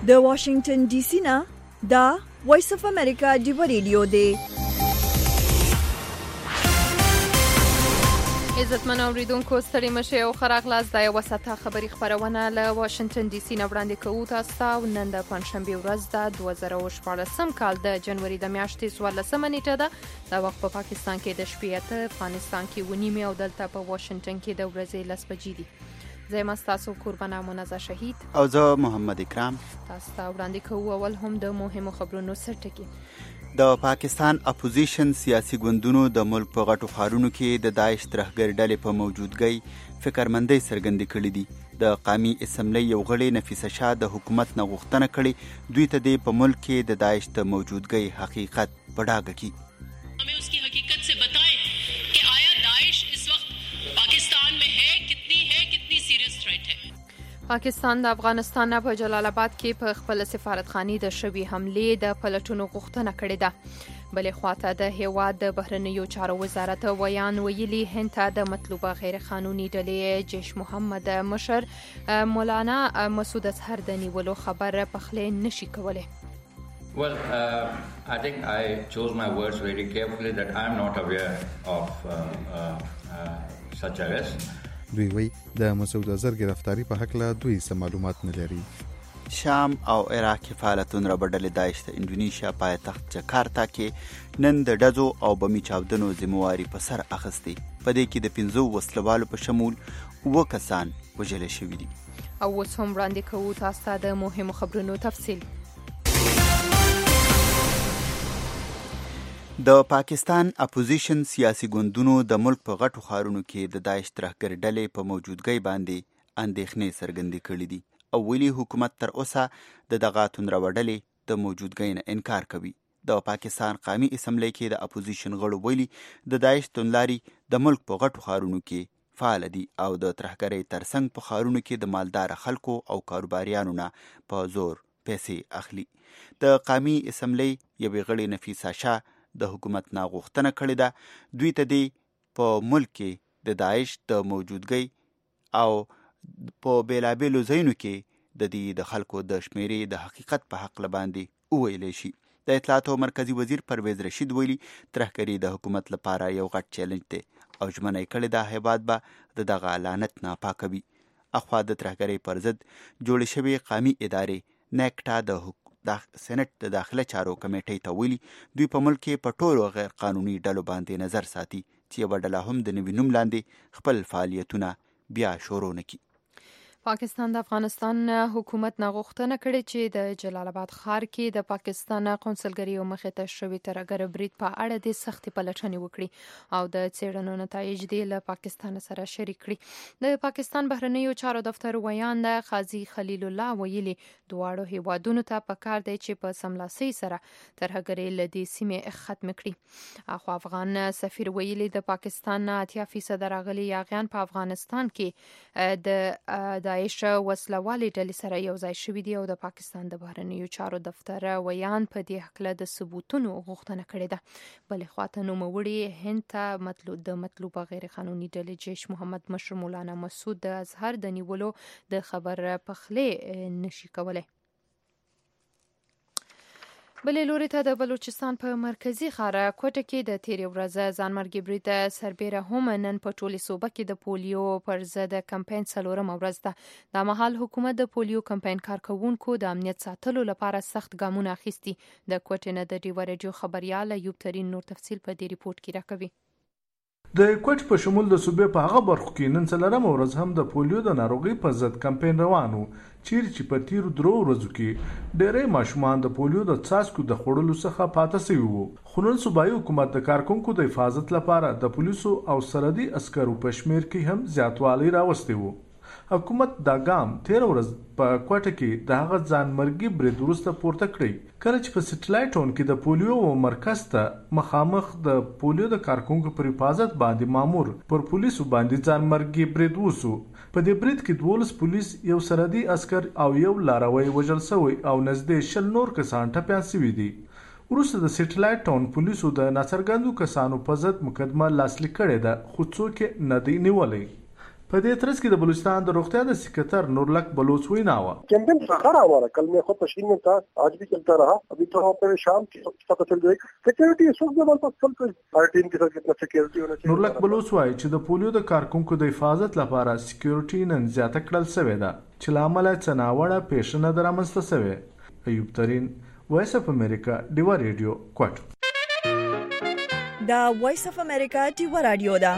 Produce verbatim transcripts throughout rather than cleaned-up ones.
د واشنگټن ډي سي نه دا وایس اف امریکا دی ریډیو دی. عزتمن اوریدونکو ستړي مشه او خراغلاس د یو ساعته خبری خبرونه له واشنگټن ډي سي نه وړاندې کوو تاسو ته. نن د پنځشنبه ورځ د دوه زره شپاړسم کال د جنوري د میاشتې څوارلسمه نیټه ده. دا وخت په پاکستان کې د شپې اته، افغانستان کې ونیمه او دلته په واشنگټن کې د ورځې لس بجې دي. زه مستاسو قربانه منازه شهید او زه محمد اکرام. تاسو ته وړاندې کوو اول هم د مهمو خبرونو سرټکی. د پاکستان اپوزیشن سیاسي ګوندونو د ملک په غټو ښارونو کې د داعش ترهګر ډلې په موجودګۍ فکرمندۍ څرګندې کړې دي. د قومي اسمبلی یو غړي نفیسه شاه د حکومت نه غوښتنه کړې دوی ته د په ملک کې د داعش د موجودګۍ حقیقت په ډاګه کړي. हमें उसकी हकीकत से बताएं कि आया दाइश इस वक्त पाकिस्तान में है, कितनी है, कितनी सीरियस थ्रेट है. پاکستان د افغانستان نه په جلال آباد کې په خپل سفارتخانه د شوی حمله د پلټونو غوښتنه کړې ده. بلې خواته د هیواد د بهرنیو چارو وزارت ویان ویلي هند ته د مطلوبه غیر قانوني ډلې جیش محمد مشر مولانا مسعود اظهر د نیولو خبر پخلی نشي کولی. Well, uh, I think I chose my words very carefully that I am not aware of um, uh, uh, such arrest. دوی وی د مسعود اظهر گرفتاری په حق له دوی سم معلومات نه لري. شام او عراق کې فعالیتونه رابډلې داعش د انډونیشیا پایتخت جکارتا کې نن د ډزو او بمي چاودنو ذمہواری په سر اخیستې. په دې کې د پنځو وسلوالو په شمول اووه کسان وژل شوي دي. او اوس هم وړاندې کوو تاسو ته د مهمو خبرونو تفصیل. د پاکستان اپوزیشن سیاسي ګوندونو د ملک په غټو ښارونو کې د داعش ترهګر ډلې په موجودګۍ باندې اندېښنې څرګندې کړې دي او ویلي حکومت تر اوسه د دغه توندروه ډلې د موجودګۍ نه انکار کوي. د پاکستان قومي اسمبلی کې د اپوزیشن غړو ویلي د داعش توندلاري د ملک په غټو ښارونو کې فعال دي او د ترهګرۍ ترڅنګ په ښارونو کې د مالدار خلکو او کاروباریانو نه په زور پیسې اخلي. د قومي اسمبلی یوې غړي نفیسه شاه د حکومت نه غوښتنه کړې ده دوی ته دی په ملک کې د داعش د موجودګۍ او په بیلابیلو ځایونو کې د دې د خلکو د شمیرې د حقیقت په حق باندې وویلی شي. د اطلاعاتو مرکزی وزیر پرویز رشید ویلي ترهګري د حکومت لپاره یو غټ چیلنج دی او ژمنه یې کړې ده هیواد به د دغه لعنت نه پاکوي. اخوا د ترهګرۍ پر ضد جوړې شوې قومي ادارې نیکټا د د سېنات د داخله چارو کمیټې ته ویلي دوی په ملک کې په ټولو غیر قانوني ډلو باندې نظر ساتي چې یوه ډله هم د نوي نوم لاندې خپل فعالیتونه بیا شروع نه کړي. پاکستان د افغانستان حکومت نه غوښتنه کړې چې د جلال آباد ښار کې د پاکستان قونسلګرۍ او مخې ته شوي ترهګر برید په اړه د سختې پلټنې وکړي او د څېړنو نتایج دې له پاکستان سره شریک کړي. د پاکستان بهرنیو چارو دفتر ویان د قاضي خلیل الله ویلي دواړو هیوادونو ته پکار دی چې په سملاسي سره ترهګرۍ له دې سیمې ختم کړي. اخو افغان سفیر ویلي د پاکستان نه اتیا فیصد راغلي یاغیان په افغانستان کې د داعش وسلوالې ډلې سره یو ځای شوي دي او د پاکستان د بهرنیو چارو دفتر ویان په دې هکله د ثبوتونو غوښتنه کړې ده. بلې خواته نوموړي هند ته مطلوب د مطلوبه غیر قانوني ډلې جیش محمد مشر مولانا مسعود اظهر د نیولو د خبر پخلی نشي کولی. بلې لوري ته د بلوچستان په مرکزی ښار کوټه کې د تیرې ورځې ځانمرګي برید سربیره هم نن په ټولې صوبه کې د پولیو پر ضد کمپاین څلورمه ورځ ده. دا مهال حکومت د پولیو کمپاین کارکوونکو د امنیت ساتلو لپاره سخت ګامونه اخیستي. د کوټې نه د ډیوه رادیو خبريال ایوب ترین نور تفصیل په دې ریپورت کې راکوي. د کوټ په شمول د صوبې په هغه برخو کې نن څلورمه ورځ هم د پولیو د ناروغۍ په ضد کمپاین روان و چیرې چې په تیرو درو ورځو کې ډېری ماشومان د پولیو د څاڅکو د خوړلو څخه پاته شوي وو. خو نن صوبایي حکومت د کارکونکو د حفاظت لپاره د پولیسو او سرحدي عسکرو په شمیر کې هم زیاتوالی راوستی وو. حکومت دا ګام تیر ورځ په کوټه کې د هغه ځانمرګي برید وروسته پورته کړی کله چې په سټلایټ ټاون کې د پولیو مرکز ته مخامخ د پولیو د کارکونکو پر حفاظت باندې مامور پر پولیسو باندې ځانمرګي برید وسو. په دې برید کې دولس پولیس یو سرحدي عسکر او یو لاروی وژل شوی او نږدې شل نور کسان ټپیان شوي دي. وروسته د سټلایټ ټاون پولیسو د ناڅرګندو کسانو په ضد مقدمه لاسلیک کړې ده خو څوک نه دی نیولی. په دې ترڅ کې د بلوچستان د روغتیا د سکرټر نورلک بلوچ وینا وا campaign सखा रहा हमारा कल में खुद तशकील में था आज भी चलता रहा अभी तो वहाँ पे शाम की पता चल जाएगी सिक्योरिटी इस वक्त हमारे पास कल हर टीम के साथ कितना सिक्योरिटी होना चाहिए نورلک بلوچ وایي چې د پولیو د کارکونکو د حفاظت لپاره سکیورټي نن زیاته کړل شوې ده چې لامل څه ناوړه پیښنه درامنځته شوې. ایوب ترين وایس اف امریکا ډیوا ریډیو کوټ. دا وایس اف امریکا ډیوا رادیو ده.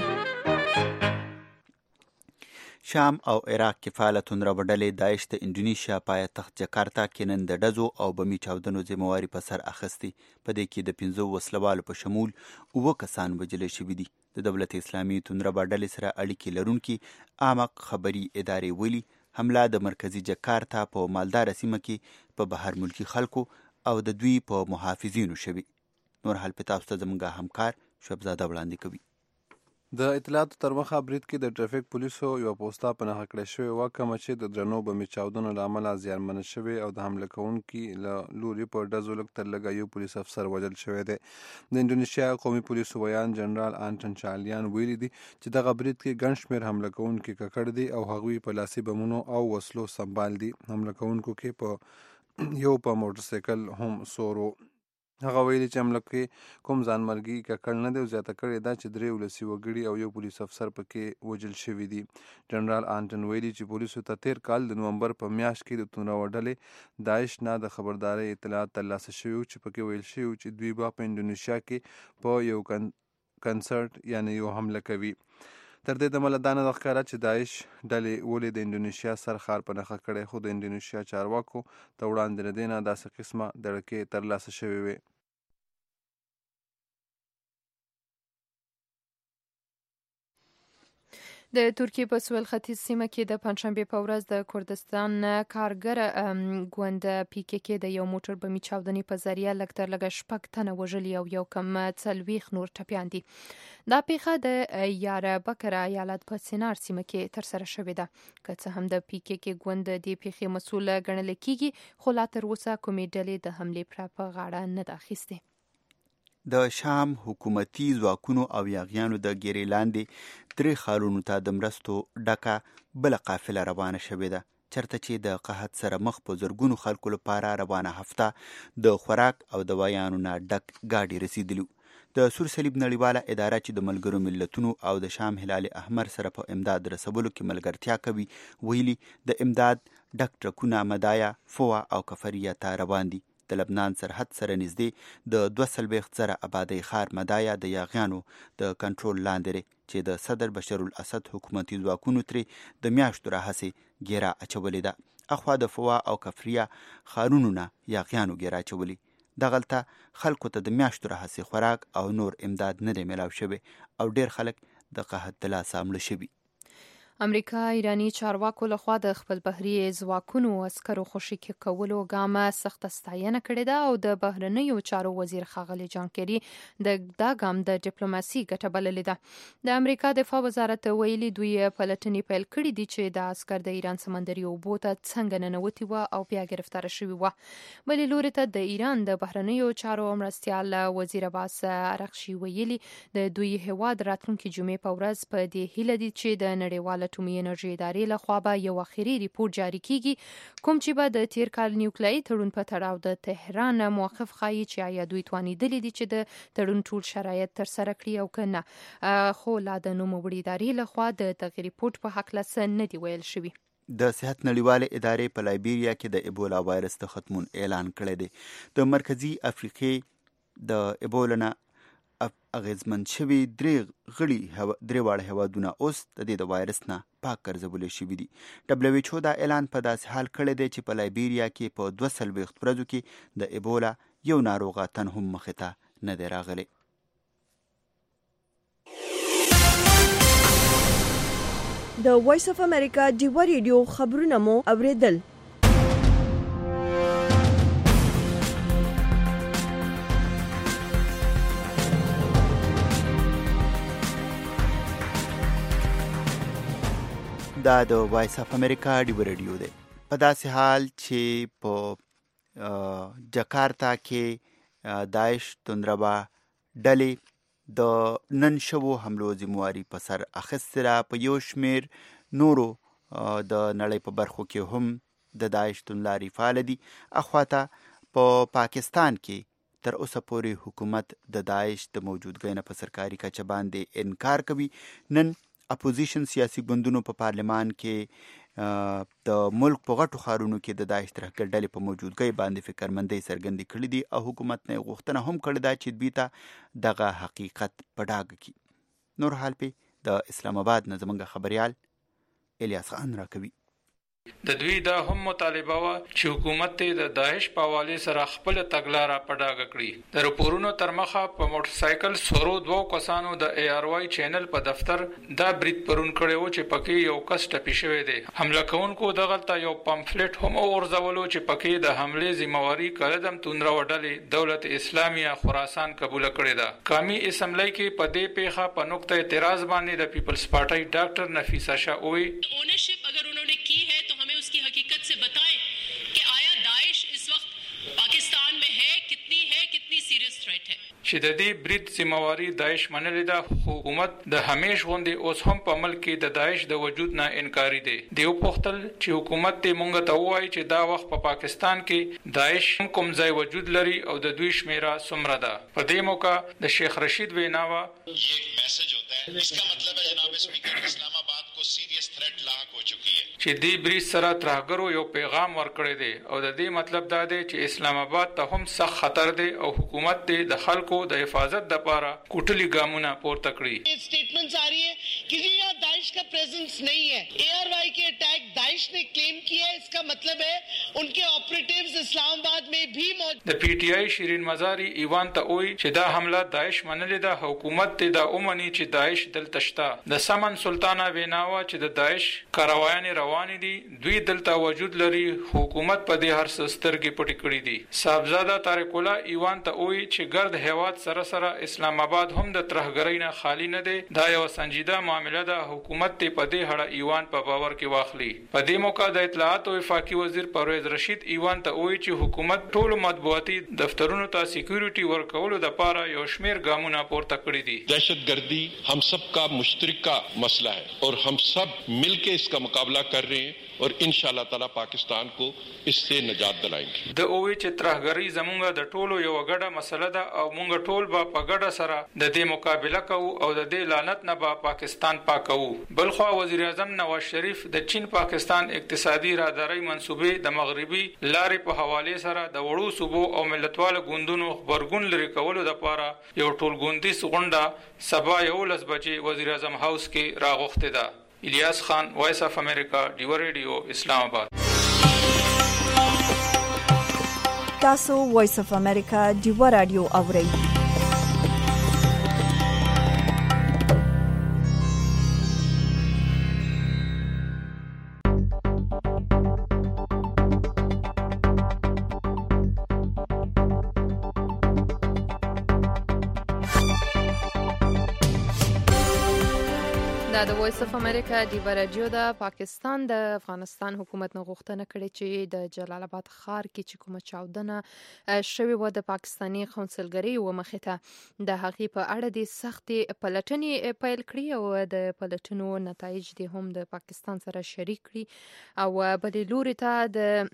شام او عراق کې فعاله توندروډلې داعش د انډونیشیا پایتخت جکارتا کې نن د ډزو او بمي چاودنو ذمہواري په سر اخیستې. په دې کې د پنځو وسلوالو په شمول اووه کسان وژل شوي دي. د دولت اسلامي توندروډلې سره اړیکې لرونکي اعمق خبري ادارې ویلي حمله د مرکزي جکارتا په مالدار سیمه کې په بهر ملکی خلکو او د دوی په محافظینو شوي. نور حال په تاسو ته زموږ همکار شبزاده وړاندې کوي. د اطلاعاتو تر مخه برید کې د ټرافیک پولیسو یو پوسټه په نښه کړې شوې وه کومه چې د درنو بمي چاودنو له امله زیانمنه شوې او د حمله کوونکي له لوري په ډزو لږ تر لږه یو پولیس افسر وژل شوی دی. د انډونیشیا قومي پولیسو ویان جنرال آنټن چالیان ویلي دي چې دغه برید کې ګڼ شمېر حمله کوونکي ککړ دي او هغوی په لاسي بمونو او وسلو سمبال دي. حمله کوونکو کې په یو په موټرسایکل هم سورو. هغه ویلي چې حمله کې کوم ځانمرګي ککړ نه دی او زیاته کړې ده چې درې ولسي وګړي او یو پولیس افسر پکې وژل شوي دي. جنرال آنټن ویلي چې پولیسو ته تیر کال د نومبر په میاشت کې د توندروډلې داعش نه د خبردارۍ اطلاعات ترلاسه شوي وو چې پکې ویل شوي چې دوی به په انډونیشیا کې په یو کنسرټ یعنې یو حمله کوي. تر دې دمه له دا نه ده ښکاره چې داعش ډلې ولې د انډونیشیا سر ښار په نښه کړی خو د انډونیشیا چارواکو ته وړاندې له دې نه داسې قسمه دړکې ترلاسه شوې وې. د ترکیې په سویل ختیځ سیمه کې د پنجشنبې په ورځ د کردستان کارګر ګوند پی کې کې د یو موټر بمي چاودنې په ذریعه لږ تر لږه شپږ تنه وژلي او یو کم څلوېښت نور ټپیان دي. دا پیښه د یاربکر ایالت په سینار سیمه کې ترسره شوې ده. که څه هم د پی کې کې ګوند د دې پیښې مسؤل ګڼل کیږي خو لا تر اوسه کومې ډلې د حملې په غاړه نه ده اخیستې. د شام حکومتي ځواکونو او یاغیانو د ګیرې لاندې درې ښارونو ته د مرستو ډکه بله قافله روانه شوې ده چرته چې د قحط سره مخ په زرګونو خلکو لپاره روانه هفته د خوراک او دوایانو نه ډک ګاډي رسیدلي. د سور صلیب نړیواله اداره چې د ملګرو ملتونو او د شام هلال احمر سره په امداد رسولو کې ملګرتیا کوي ویلي د امداد ډک ټرکونه مدایا، فوا او کفریه ته روان دي. د لبنان سرحد سره نږدې د دوه څلوېښت زره آبادۍ ښار مدایا د یاغیانو د کنټرول لاندې دی چې د صدر بشر الاسد حکومتي ځواکونو ترې د میاشتو راهیسې ګیره اچولې ده. اخوا د فوا او کفریه ښارونو نه یاغیانو ګیره اچولي. دغلته خلکو ته د میاشتو راهیسې خوراک او نور امداد نه دی میلاو شوی او ډیر خلک د قحط د لاسه مړه شوي. امریکا ایرانی چارواکو لخوا د خپل بحري ځواکونو عسکرو خوشي کولو ګامه سخته ستاینه کړې ده او د بهرنیو چارو وزیر ښاغلی جان کیری د دا ګام د ډیپلوماسي ګټه بللې ده. د امریکا دفاع وزارت ویلي دوی پلټنې پیل کړې دي چې د عسکر د ایران سمندري اوبو ته څنګه ننوتي وه او بیا ګرفتاره شوي وه. بلې لوري ته د ایران د بهرنیو چارو مرستیال وزیر عباس ارغشي ویلي د دوی هیواد راتلونکي جمعې په ورځ په دې هیله دي چې د نړیوال اټومي انرژي ادارې لخوا به یو اخري ریپورت جاری کیږي کوم چې به د تیر کال نیوکلیایي تړون په تړاو د تهران موقف ښایي چې آیا دوی توانیدلي دي چې د تړون ټول شرایط ترسره کړي او که نه. خو لا د نوموړي ادارې لخوا د دغه ریپورت په هکله څه نه دي ویل شوي. د صحت نړیوالې ادارې په لایبیریا کې د ایبولا وایرس د ختمون اعلان کړی دی. د مرکزی افریقې د ایبولا نه اغیزمن شوي درې غړي درې واړه هیوادونه اوس د دې د وایرس نه پاک ګرځولي شوي دي. ډبلیو ایچ او دا اعلان په داسې حال کړی دی چې په لایبیریا کې په دوه څلوېښت ورځو کې د ایبولا یو ناروغه تن هم مخې ته نه دی راغلی. د وایس اف امریکا ډیوا ریډیو خبرونه مو اوریدل. دا د وایس اف امریکا ډیوا ریډیو دی. په داسې حال چې په جکارتا کې داعش توندربا ډلې د نن شوو حملو ذمہواري په سر اخیستې ده. په یو شمېر نورو د نړۍ په برخو کې هم د داعش توندلاري فعال دي. اخواته په پا پاکستان کې تر اوسه پورې حکومت د داعش د موجودګۍ نه په سرکاري کچه باندې انکار کوي. نن اپوزیشن سیاسي ګوندونو په پارلمان کې د ملک په غټو ښارونو کې د داعش ترهګر ډلې په موجودګۍ باندې فکرمندۍ څرګندې کړې دي او حکومت نه غوښتنه هم کړې ده چې دوی ته دغه حقیقت په ډاګه کړي. نور حال پې د اسلام آباد نه زموږ خبریال الیاس خان راکوي. د دوی دا هم مطالبه و چې حکومت ته د داعش په حواله سره خپل تګلارې په ډاګه کړي. د رپورونو تر مخه په موټر سایکل سورو دوه کسانو د ای آر واي چینل په دفتر دا برید پرون کړي و چې پکې یو کس ټپي شوی دی. حمله کوونکو دغلته یو پامفلټ هم اورځولو چې پکې د حمله ذمہواری کړدم توندره وډلې دولت اسلامیه خراسان قبول کړی ده. قومي اسمبلی کې په دې پیښه په نقطه اعتراض باندې د پیپلز پارټي ډاکټر نفیسه شاوی ओनरशिप अगर उन्होंने की है तो हमें उसकी हकीकत से बताएं कि आया दाइश इस वक्त पाकिस्तान में है, कितनी है, कितनी सीरियस थ्रेट है. چې د دې برید ذمہواری داعش منلې ده. حکومت د همیش غوندې اوس هم په ملک کې د داعش د وجود نه انکاری دی. دیو پختل چې حکومت ته مونږ ته وایي چې دا وخت په پا پاکستان کې داعش کوم ځای وجود لري او د دوی شمیره څومره ده. په دې موقع د شیخ رشید ویناوه یہ ایک میسج ہوتا ہے. اس کا مطلب ہے جناب اسپیکر اسلام آباد کو سیریس تھریٹ لاحق ہو چکی ہے. چې دې برید سره ترهګرو یو پیغام ورکړی دی او د دې مطلب دا دی چې اسلام آباد ته هم سخت خطر دی او حکومت دې د خلکو د حفاظت لپاره کوټلي ګامونه پورته کړي. स्टेटमेंट्स आ रही है कि जी यहाँ दाइश का प्रेजेंस नहीं है. ए आर वाई के अटैक दाइश ने क्लेम किया है. इसका मतलब है उनके ऑपरेटिव्स इस्लामाबाद में भी मौजूद. د پی ټی آی شیرین مزاری ایوان ته وایي چې دا حمله داعش منلې ده. حکومت ته دا اومني چې داعش دلته شته. د سمن سلطانه ویناوه چې د داعش کاروایان روان دي دوی دلته وجود لري. حکومت په دې هر څه سترګې پټې کړې دي. صاحبزاده طارق الله ایوان ته وایي چې ګرد هیواد سره سره اسلام آباد هم د ترهګرۍ نه خالی نه دی. دا یو سنجیده معامله ده. حکومت ته په دې هړه ایوان په باور کې واخلي. په دې موقع د اطلاعات او وفاقي وزیر پرویز رشید ایوان ته وایي چې حکومت ټول مطبوعاتي دفترونو ته سکیورټي ورکولو لپاره یو شمیر ګامونه پورته کړی دي. دهشتگردی हम सब का मुश्तरका मसला है और हम सब मिलकर इसका मुकाबला कर रहे हैं और इंशाअल्लाह ताला पाकिस्तान को इससे निजात दिलाएंगे. د اووی چې ترهګری زمونږ د ټولو یو غړه مسله ده او مونږ ټول به په ګډه سره د دې مقابله کوو او د دې لعنت نه به پاکستان پاکو. بلخو وزیر اعظم نواز شریف د چین پاکستان اقتصادي راداري منسوبې د مغربي لارې په حواله سره د وړو صوبو او ملتوالو ګوندونو خبرګون لري کولو لپاره یو ټولګوندي غونډه سبا یولس بجې وزیر اعظم هاوس کې راغوښته ده. الیاس خان وایس اف امریکا ډیو ریډیو اسلام آباد. تاسو وایس اف امریکا ډیو رادیو اورئ. د وایس اف امریکا ډیو رادیو د پاکستان د افغانستان حکومت نه غوښتنه کړې چې د جلال آباد ښار کې چې کومه چاودنه شوې و د پاکستاني قونسلګرۍ و مخې ته د هغې په اړه د سختې پلټنې پیل کړي او د پلټنو نتایج دې هم د پاکستان سره شریک کړي او بلې لوري ته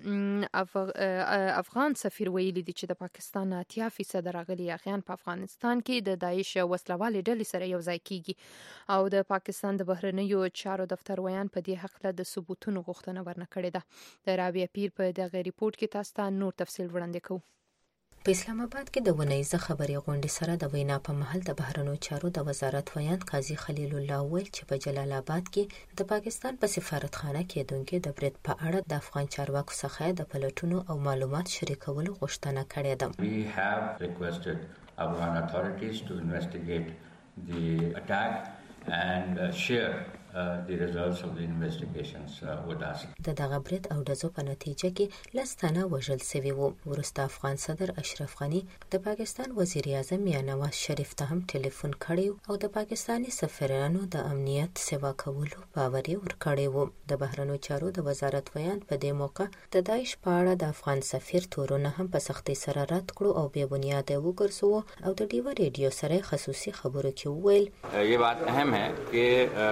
د افغان سفیر ویلي دي چې د پاکستان اتیا فیصد راغلي اغیان په افغانستان کې د داعش وسلوالې ډلې سره یو ځای کیږي او د پاکستان د بهرنیو چارو دفتر ویان په دې حق له د ثبوتونو غوښتنه ورنه کړې ده. د رابعه پیر په دغه ریپورت کې تاسو ته نور تفصیل وړاندې کوو. په اسلام آباد کې د ونیزه خبري غونډې سره د وینا په محل د بهرنیو چارو د وزارت ویان قاضي خلیل الله ویل چې په جلال آباد کې د پاکستان په سفارتخانه کې دونکو د برید په اړه د افغان چارواکو څخه د پلټونو او معلومات شریکولو غوښتنه کړې ده. We have requested Afghan authorities to investigate the attack and uh, share uh, the results of the investigations uh, with us. د دغه برید او دزو په نتیجه کې لستانه وژل شوی وو. ورسته افغان صدر اشرف غنی د پاکستان وزیر اعظم یا نواز شریف ته هم ټلیفون کړی او د پاکستاني سفیرانو د امنیت سیوا کولو باور ورکړی وو. د بهرنیو چارو د وزارت ویان په دې موقع د داعش په اړه د افغان سفیر تورونه هم په سختۍ سره رد کړو او بې بنیاده وګرځوو او د ډیو ریډیو سره خصوصي خبرو کې وویل یہ بات اہم ہے کہ جو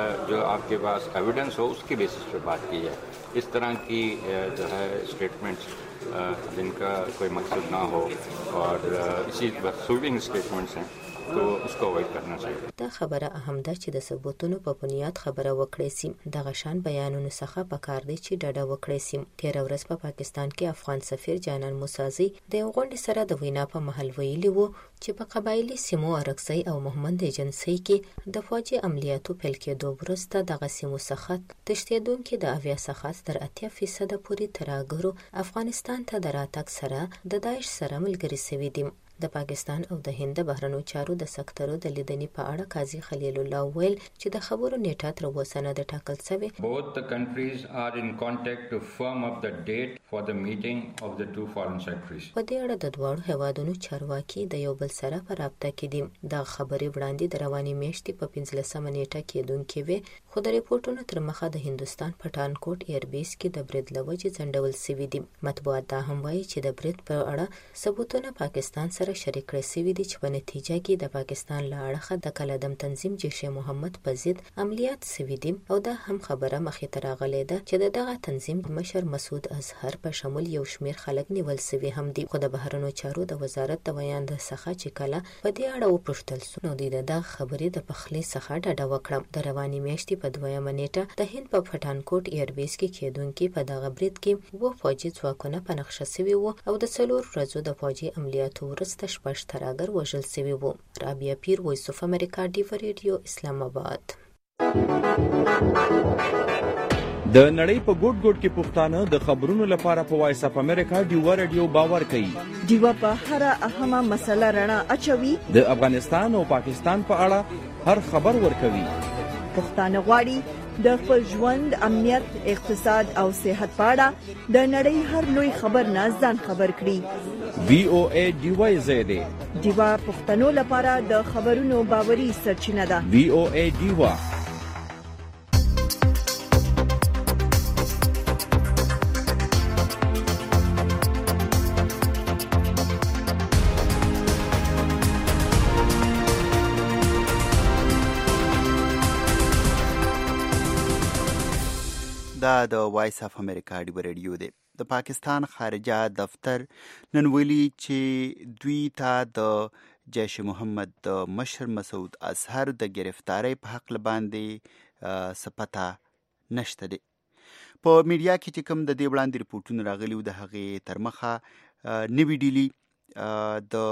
आपके पास एविडेंस हो उसके बेसिस पे बात की जाए। इस तरह की जो है स्टेटमेंट्स जिनका कोई मकसद ना हो और इसी स्वीपिंग स्टेटमेंट्स हैं तो उसको अवॉइड करना चाहिए। دا خبره اهم ده چې د ثبوتونو په بنیاد خبره وکړي سي د غشان بیانونو څخه پکار دی چې ډډه وکړي سي. تیر ورځ په پاکستان کې افغان سفیر جانان موسازي د غونډې سره د وینا په محل ویلي وو چې په قبایلی سیمو ارکسي او محمد ایجنسي کې د فوجي عملیاتو پیل کېدو وروسته دغه سیمو څخه تښتېدونکي د اویا څخه تر اتیا فیصد پورې ترهګرو افغانستان ته د راتګ سره د داعش سره ملګري شوي دي. د پاکستان او د هند بهرنیو چارو د سکتورو د لیدنې په اړه قاضي خلیل الله ویل چې د خبرو نیټه تر اوسه نه د ټاکل شوې. Both the countries are in contact to firm up the date for the meeting of the two foreign secretaries. په دې اړه د دواړو هیوادونو چارواکي د یو بل سره په رابطه کې دي. د خبرې وړاندې د رواني میاشتې په پنځلسمه نیټه کېدونکې وې خو د ریپورتونو تر مخه د هندوستان پټانکوټ ایربیس کې د برید له وجې ځنډول شوي دي. مطبوعات دا هم وایي چې د برید په اړه ثبوتونه پاکستان سره شریک کړي شوي دي چې په نتیجه کې د پاکستان له اړخه د کلدم تنظیم جیش محمد په ضد عملیات شوي دي او دا هم خبره مخې ته راغلې ده چې د دغه تنظیم مشر مسعود اظهر په شمول یو شمېر خلک نیول شوي هم دي. خو د بهرنیو چارو د وزارت د بیان د څخه چې کله په دې اړه وپوښتل شو نو د دغه خبرې د پخلي څخه ډډه وکړه. د رواني میاشتې په دویمه نیټه د هند په پټانکوټ ایربیس کې کېدونکي په دغه برید کې وو فوجي ځواکونه په نقشه شوي وو او د څلور ورځو د فوجي عملیاتو وروسته شپږ ترهګر وژل شوي وو. رابعه پیر، وایس اف امریکا، ډیو ریډیو، اسلام آباد. د نړۍ په ګوټ ګوټ کې پښتانه د خبرونو لپاره په وایس اف امریکا ډیو ریډیو باور کوي. ډیو په هر اهمه مسله رڼا اچوي. د افغانستان او پاکستان په اړه هر خبر ورکوي. پښتانه غواړي د خپل ژوند، امنیت، اقتصاد او صحت په اړه د نړۍ هر لوی خبر نه ځان خبر کړي. وی او ای ډی واي زد ډیوا پښتنو لپاره د خبرونو باوري سرچینه ده. وی او ای ډیوا دا د وایس اف امریکا ډیو ریډیو دی. د پاکستان خارجه دفتر نن ویلي چې دوی ته د جیش محمد د مشر مسعود اظهر د گرفتاری په حق باندې سپتا نشته دی. په میډیا کې چې کوم د دې وړاندې ریپورتونه راغلي د هغې تر مخه نوي ډیلي د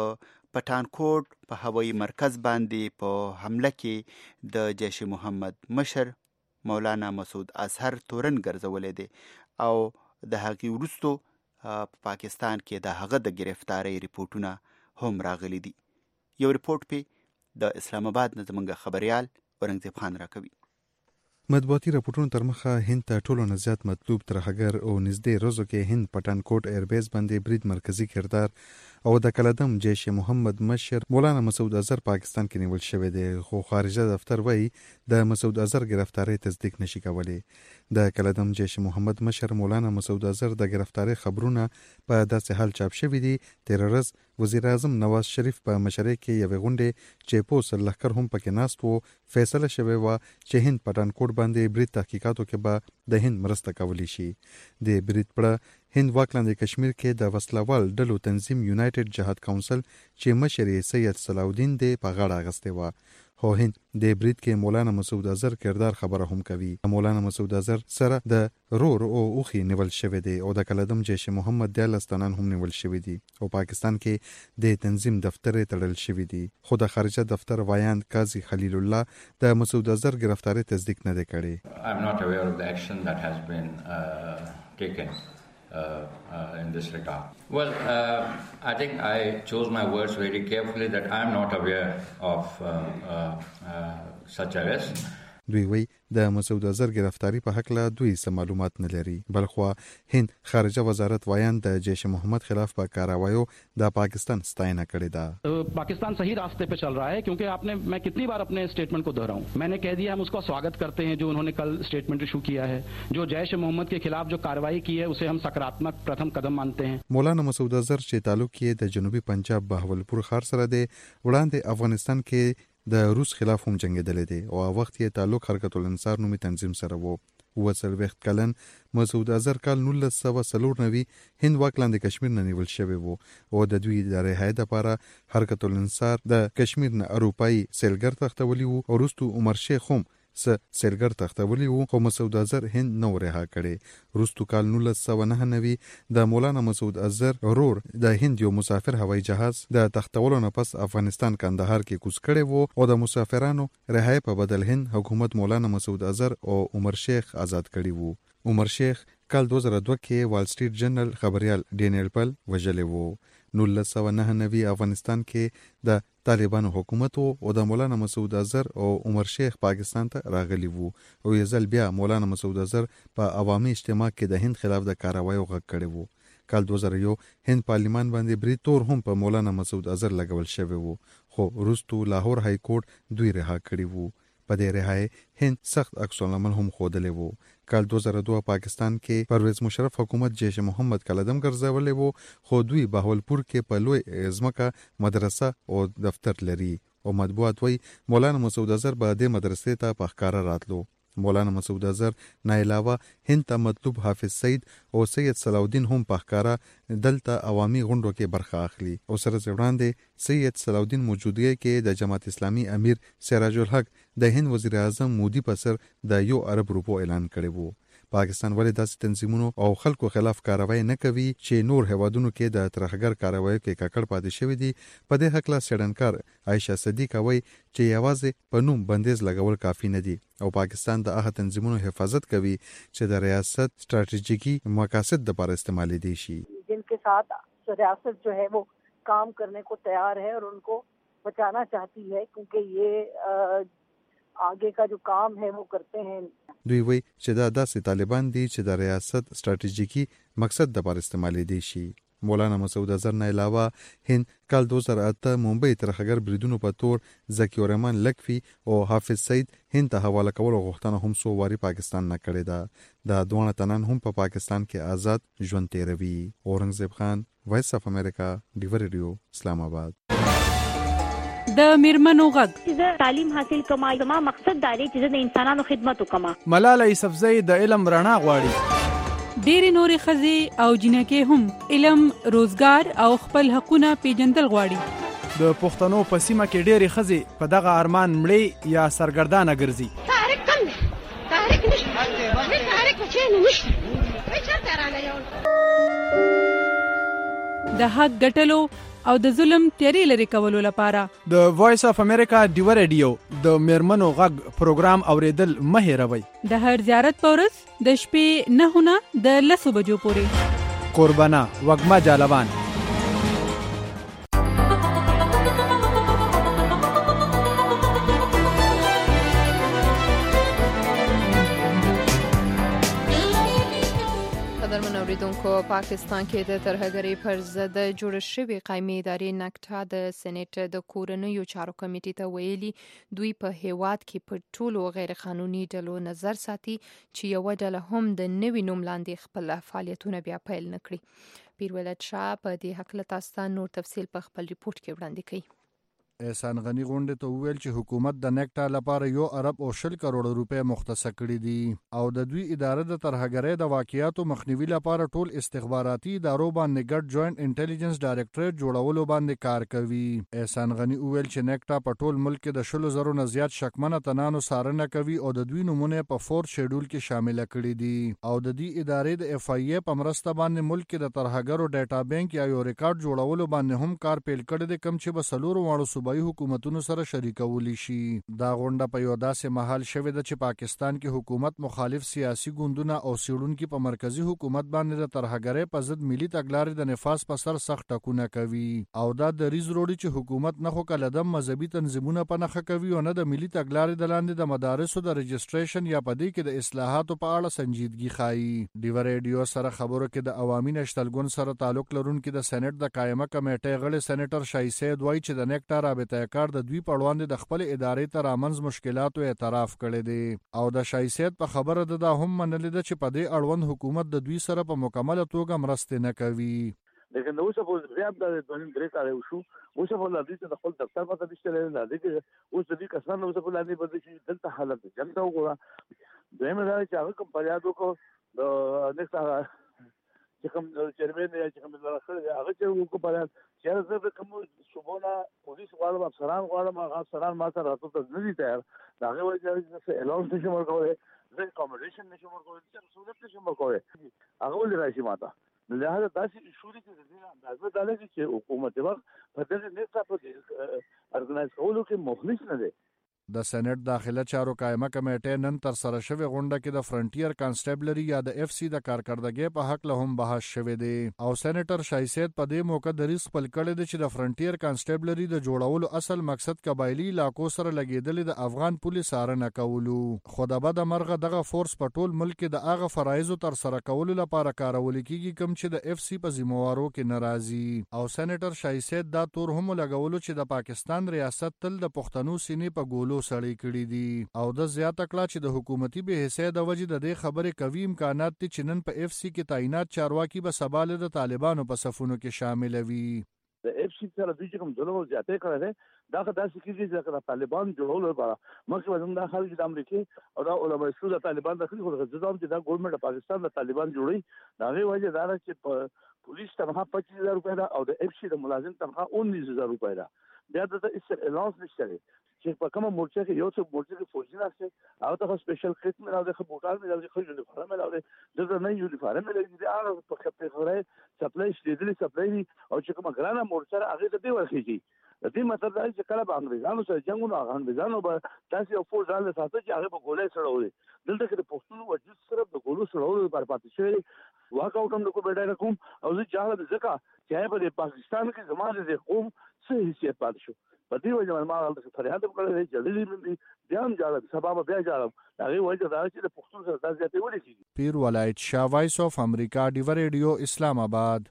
پټانکوټ په هوایي مرکز باندې په حمله کې د جیش محمد مشر مولانا مسعود اظهر تورن ګرځولی دی او د هغې وروستو په پاکستان کې د هغه د گرفتاری ریپورتونه هم راغلي دي. یو ریپورت پې د اسلام آباد نه زموږ خبریال اورنګزیب خان راکوي. مطبوعاتي راپورټونو تر مخه هند ته ټولو نه زیات مطلوب ترهګر او نږدې روزو کې هند پټانکوټ ایربیس باندې برید مرکزی کردار او د کلدم جیش محمد مشر مولانا مسعود اظهر پاکستان کې نیول شوی دی. خو خارجه دفتر وایي د مسعود اظهر گرفتاری تصدیق نشي کولی. د کلدم جیش محمد مشر مولانا مسعود اظهر د گرفتاری خبرونه په داسې حال چاپ شوي دي. تیر ورځ وزیر اعظم نواز شریف په مشرۍ کې یوې غونډې چې پوس لښکر هم پکې ناست وو فیصله شوې وه چې هند پټانکوټ باندې برید تحقیقاتو کې به د هند مرسته کولی شي. د برید پړه هند واکلاندې کشمیر کې د وسلوال ډلو تنظیم یونایټډ جهاد کونسل چې مشر یې سید صلاح الدین دی په غاړه اخیستې وه. خو هند د برید کې مولانا مسعود اظهر کردار خبره هم کوي. مولانا مسعود اظهر سره د رور او اوخي نیول شوی دی او د کلدم جیش محمد دیالس تنان هم نیول شوی دی او پاکستان کې د تنظیم دفتر تړل شوی دی. خو د خارجه دفتر وایاند قاضي خلیل الله د مسعود اظهر گرفتاری تصدیق نه دی کړی. I'm not aware of the action that has been uh, taken. Uh, uh, in this regard. Well, uh, I think I chose my words very carefully that I am not aware of uh, uh, uh, such arrest. دوی وی د مسعود اظهر گرفتاری په حق له دوی څه معلومات نه لري. بلخوا هند خارجه وزارت وایان د جیش محمد خلاف په کاروایو د پاکستان ستاینه کړې ده. पाकिस्तान सही रास्ते पे चल रहा है क्योंकि आपने मैं कितनी बार अपने स्टेटमेंट को दोहराऊं मैंने कह दिया हम उसका स्वागत करते हैं जो उन्होंने कल स्टेटमेंट इशू किया है. जो जैश मोहम्मद के खिलाफ जो कार्रवाई की है उसे हम सकारात्मक प्रथम कदम मानते हैं. مولانا مسعود اظهر چې تعلق یې د جنوبي پنجاب بهاولپور ښار سره دی وړاندې افغانستان کې د روس خلاف هم جنگیدلی دی او وخت یې تعلق حرکت الانصار نومي تنظیم سره وو. اووه څلوېښت کلن مسعود اظهر کال نولس سوه څلور نوي هند واک لاندې کشمیر نه نیول شوی وو او د دوی د رهایی دپاره حرکت الانصار د کشمیر نه اروپایي سیلګر تختولی وو او وروستو عمر شیخ هم س سیلګر تختولی وو خو مسعود اظهر هند نو رها کړي. وروستو کال نولس سوه نهه نوي د مولانا مسعود اظهر ورور د هند یو مسافر هوایي جهاز د تختولو نه پس افغانستان کندهار کې کوز کړی وو او د مسافرانو رهایی په بدل هند حکومت مولانا مسعود اظهر او عمر شیخ آزاد کړي وو. عمر شیخ کال دوه زره دوه کې وال سټریټ جرنل خبريال ډینیل پل وژلی وو. نولس سوه نهه نوي افغانستان کې د طالبانو حکومت او د مولانا مسعود اظهر او عمر شیخ پاکستان ته راغلی وو او یې ځل بیا مولانا مسعود اظهر په عوامي اجتماع کې د هند خلاف د کاروایو غږ کړی وو. کال دوه زره یو هند پارلیمان باندې برید تور هم په مولانا مسعود اظهر لګول شوی وو خو وروستو لاهور های کورټ دوی رها کړي وو. په دې رهایی هند سخت عکس العمل هم ښودلی وو. کال دوه زره دوه پاکستان کې پرویز مشرف حکومت جیش محمد قلدم ګرځولی وو خو دوی بهاولپور کې په لوی ځمکه مدرسه او دفتر لري او مطبوعات وایي مولانا مسعود اظهر به دې مدرسې ته په ښکاره راتلو. مولانا مسعود اظهر نه علاوه هند ته مطلوب حافظ سعید او سید صلاح هم په ښکاره دلته عوامي غونډو کې برخه اخلي او سره وړاندې سید صلاح الدین موجودګۍ کې د جماعت اسلامي امیر سراج الحق د هند وزیر اعظم مودي په سر د یو ارب روپو اعلان کړی وو. پاکستان ولې داسې تنظیمونو او خلکو خلاف کاروایی نه کوي چې نور هیوادونو کې د ترهګر کاروایو کې ککړ پاتې شوی دي؟ په دې هکله څېړنکار عایشه صدیقه وایي چې یوازې په نوم بندیز لګول کافي نه دي او پاکستان د هغه تنظیمونو حفاظت کوي چې د ریاست سټریټیجیکي مقاصد لپاره استعمالیدي شي. جن के साथ ریاست जो है वो काम करने को तैयार है और उनको बचाना चाहती है क्योंकि ये आगे का जो काम है वो करते हैं. دوی وایي چې دا داسې طالبان دي چې د ریاست سټریټیجیکي مقصد لپاره استعمالیدي شي. مولانا مسعود اظهر نه علاوه هند کال دوه زره اته ممبئی ترهګر بریدونو په تور ذکی الرحمن لکفي او حافظ سعید هند ته حواله کولو غوښتنه هم څو واري پاکستان نه کړې ده. دا دواړه تنان هم په پاکستان کې آزاد ژوند تیروي. اورنګزیب خان، وایس اف امریکا، ډیور ریډیو، اسلام آباد. د میرمنو غږ زه تعلیم حاصل کوم، زما مقصد دا دی چې د انسانانو خدمت وکم. ملاله یوسفزۍ د علم رڼا غواړي. ډېری نورې ښځې او جنکې هم علم، روزګار او خپل حقونه پیژندل غواړي. د پښتنو په سیمه کې ډېرې ښځې په دغه ارمان مړې یا سرګردانه ګرځي. تحریک کم دی، تحریک نشته، هیڅ تحریک چېرې نشته، هیڅ چېرته رانه یو. د حق ګټلو او د ظلم تیارې لرې کولو لپاره د وایس اف امریکا ډیو ریډیو د میرمنو غږ پروګرام اوریدل مه هېروئ. د هر زیارت په ورځ د شپې نهونه د لسو بجو پورې. قربانه وږمه جالوان. اوریدونکو، پاکستان کې د ترهګرۍ پر ضد جوړ شوې قایمې ادارې نکټا د سېنیټ د کورنیو چارو کمیټې ته ویلي دوی په هیواد کې پر ټولو غیر قانوني ډلو نظر ساتي چې یوه ډله هم د نوي نوم لاندې خپل فعالیتونه بیا پیل نه کړي. پیرولت شاه په دې هکله تاسو ته نور تفصیل په خپل ریپورت کې وړاندې کوي. احسان غنی غونډې ته وویل چې حکومت د نیکټا لپاره یو ارب او شل کروڑ روپے مختص کړي دي او د دوی اداره د ترهګرۍ د واقعیاتو مخنیوي لپاره ټول استخباراتي ادارو باندې ګډ جوائنٹ انټيليجنس ډایریکټریټ جوړولو باندې کار کوي. احسان غنی وویل چې نیکټا په ټول ملک کې د شلو زرو نه زیات شکمنه تنانو څارنه کوي او د دوی نمونه په فورث شیډول کې شامل کړي دي او د دې ادارې د اف ای ای په مرسته باندې ملک کې د ترهګرو ډیټا بانک یا یو ریکارډ جوړولو باندې هم کار پیل کړی دی کوم چې به سلورو واړو صوبایي حکومتونو سره شریکولی شي. دا غونډه په یو داسې محل شوې ده چې پاکستان کې حکومت مخالف سیاسي ګوندونه او سیړونکو په مرکزی حکومت باندې د ترهګرۍ په ضد ملي تګلارې د نفاذ په سر سخت ټکونه کوي او دا د ریز روړي چې حکومت نه خو کله د مذهبي تنظیمونو په نخښه کوي او نه د ملي تګلارې د لاندې د مدارسو د رجسټریشن یا په دې کې د اصلاحاتو په اړه سنجیدګي ښایي. ډیو ریډیو سره خبرو کې د عوامي نشتل ګوند سره تعلق لرونکي د سېنات د قائمه کمیټې غړي سېنیټر شای سید وایي چې د نیکټا رابطه کار د دوی په وړاندې د خپل ادارې ته رامنځ مشکلاتو اعتراف کړی دی او د شایسیت په خبره ده دا هم منلې ده چې په دې اړوند حکومت د دوی سره په مکمله توګه مرسته نه کوي. لیکن اوس په بیا د دویم درې کال وشو اوس په لادي ته خپل دفتر پته نشته نه دي اوس د دې کسانو اوس په لادي باندې چې دلته حالت جنګ ته وګوره دویم دا چې هغه کوم پریادو کو د نکته چې کوم چیرمن یا چې کوم راخره هغه چې وګورو پریاد چې زه کوم صوبونه پولیس غواړم افسران غواړم هغه افسران ما سره راځي ته نه دي تیار دا هغه وایي چې اعلان نشم ورکوي زه اکاموډیشن نشم ورکوي چې سہولت نشم ورکوي هغه ولې راشي ماته لهدا داسې شوري کې د دې اندازه دالږي چې حکومت وخت په دې نه په ارګنایز کولو کې مخلص نه دی د سېنات داخله چارو قائمه کمیټه نن تر سره شوی غونډه کې د فرنټیر کانسټیبلری یا د اف سی د کارکړدګۍ په حق له هم بحث شوی دی او سېنیټر شایسید په دې موقع د ریس خپل کړی دی چې د فرنټیر کانسټیبلری د جوړولو اصل مقصد قبایلی علاقو سره لګیدل د افغان پولیس ارنه کولو خو د بد مرغه دغه فورس په ټول ملک کې د هغه فرایزو تر سره کولو لپاره کارول کیږي کوم چې د اف سی په ذمہوارو کې ناراضي او سېنیټر شایسید دا تور هم لګولو چې د پاکستان ریاست تل د پښتنو سینې په ګولو سړی کړی دي او د زیاته کړه چې د حکومتي به حصے د وجې د دې خبرې کوي امکانات دي چې نن په اف سی کې تعینات چارواکي به سباله د طالبانو په صفونو کې شامل وي د اف سی سره د کوم ظلم او زیاتې کړل دا خدای سکیږي چې طالبان جوړول لپاره مخکې وزن د خلک د امریکای او د علماء سود د طالبان د خلکو د ځدام چې دا ګورنمنت پاکستان د طالبان جوړي دا غي وجه دا چې په پولیس تنخواه پچیس هزار روپے دا او د اف سی د ملازم تنخواه انیس هزار روپے دا بیا د اس اعلان نشته چې په کومه مورچه کې یو څه مورچه کې فوجي راځي او ته سپیشل کټ مې راځي خو بوټال مې راځي خو یونیفارم مې راځي د نه یونیفارم مې راځي دا هغه په خپل خورای سپلای شېدلې سپلای او چې کومه ګرانه مورچه هغه ته دی ورخیږي د دې مطلب دا چې کله به انګريزانو سره جنگونه انګريزانو به تاسو یو فوج ځان له ساتي چې هغه په ګولې سره دلته کې د پښتون وجود سره د ګولو سره لپاره پاتې شوی واک اوټ هم کو بیٹا کوم او زه جاهل ځکه چې په پاکستان کې زمانه د قوم څه حیثیت پاتې شو په دې وجه ما غلط فریاد وکړل چې جلدی مې بیا هم جاړم سبب بیا جاړم هغه وجه دا چې د پښتون سره تاسو ته ولې کیږي پیر ولایت شاه وایس اف امریکا ډیو ریډیو اسلام آباد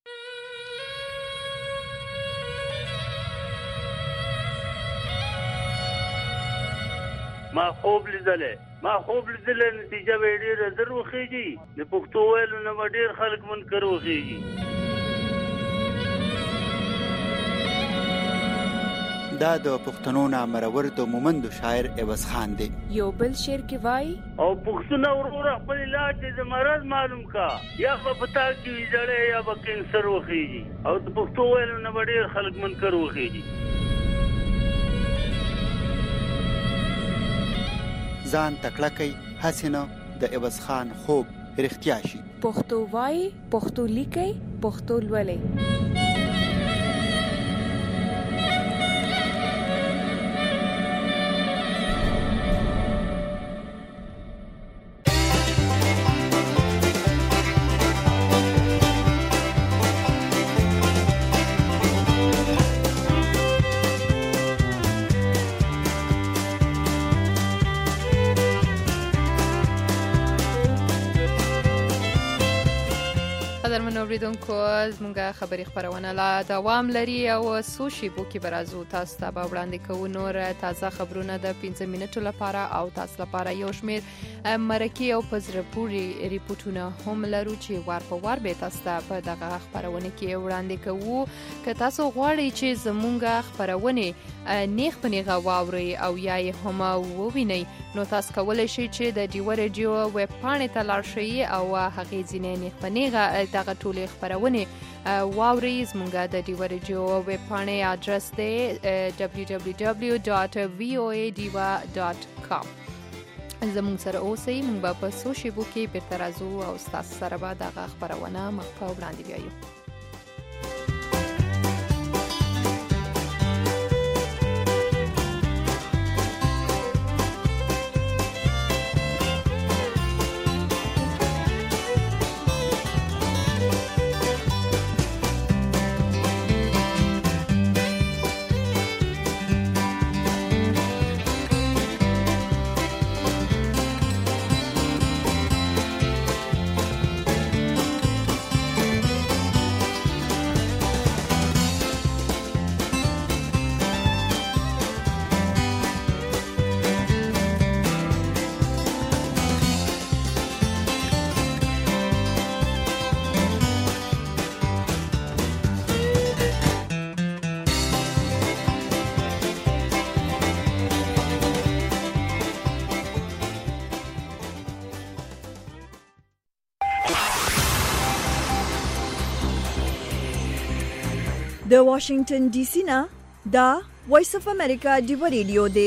ما خوب لیدلې ما خوب لیدلې نتیجه به ډېر زر وخیږي د پښتو ویلو نه ډېر خلک منکر وخیږي دا د پښتنو نامرور د مومند شاعر عوض خان دی یو بل شعر کې وای او پښتون ورور خپل علاج د مرض معلوم کا یا په پتا کې ویځړې یا په کینسر وخیږي او د پښتو ویلو نه ډېر خلک منکر وخیږي ځان تکړه کوي حسینه د عوض خان خوب رښتیا شي پښتو وای پښتو لیکي پښتو لولي اوریدونکو زموږه خبري خبرونه لا دوام لري او سو شیبو کې برازو تاسو ته به وړاندې کوو نور تازه خبرونه د پنځه منټو لپاره او تاسو لپاره یو شمیر مرکي او پزرپوري ریپورتونه هم لرو چې وار په وار به تاسو ته په دغه خبرونه کې وړاندې کوو که تاسو غواړئ چې زموږه خبرونه نیخ پنیغه واوري او یا یې هم ووینئ نو تاسو کولی شئ چې د ډیو ریډیو ویب پاڼې ته لاړ شئ او هغې ځینې نیخ پنیغه دغه ټولې خبرونه واوري زموږه د ډیو ریډیو ویب پاڼې ادرس دی دبلیو دبلیو دبلیو ډاټ وی او ای ډیوا ډاټ کام زموږ سره اوسئ موږ به په څو شیبو کې بیرته راځو او ستاسو سره به دغه خبرونه مخ په وړاندې بیایو د واشنگټن ډي سي نه دا وایس اف امریکا ډیو ریډیو دی.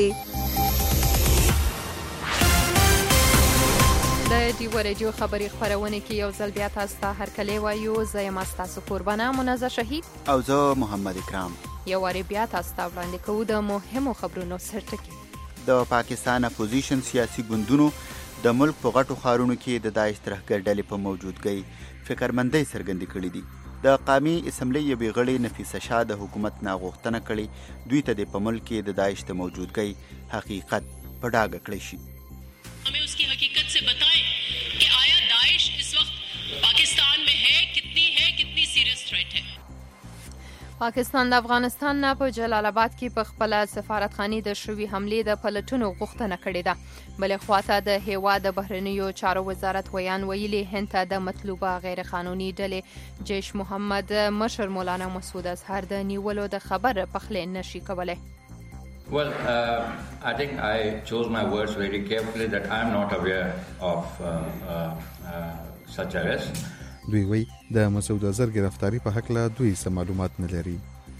د ډیو ریډیو خبري خبرونه کې یو ځل بیا تاسو ته هرکلی وایو. زه یم تاسو قربانه منازه شهید او زه محمد اکرام. یو واری بیا تاسو ته وړاندې کوو د مهمو خبرونو سرټکی. د پاکستان اپوزیشن سیاسي ګوندونو د ملک په غټو ښارونو کې د داعش ترهګر ډلې په موجودګۍ فکرمندۍ څرګندې کړې دي. د قومي اسمبلی یوې غړې نفیسه شاه د حکومت نه غوښتنه کړې دوی ته د په ملک کې د داعش د موجودګۍ حقیقت په ډاګه کړی شي. हमें उसकी हकीकत से बताएं कि आया दाइश इस वक्त पाकिस्तान में है, कितनी है, कितनी सीरियस थ्रेट है. پاکستان د افغانستان نه په جلال آباد کې په خپل سفارتخانه د شوی حمله د پلټونو غوښتنه کړې ده. بلې خواته د هیواد د بهرنیو چارو وزارت ویان ویلي هند ته د مطلوبه غیر قانوني ډلې جیش محمد مشر مولانا مسعود اظهر د نیولو د خبر پخلی نشي کولای. Well, uh, I think I chose my words very carefully that I am not aware of uh, uh, uh, such arrest. دوی وی د مسعود اظهر گرفتاری په حق له دوی څه معلومات نه لري.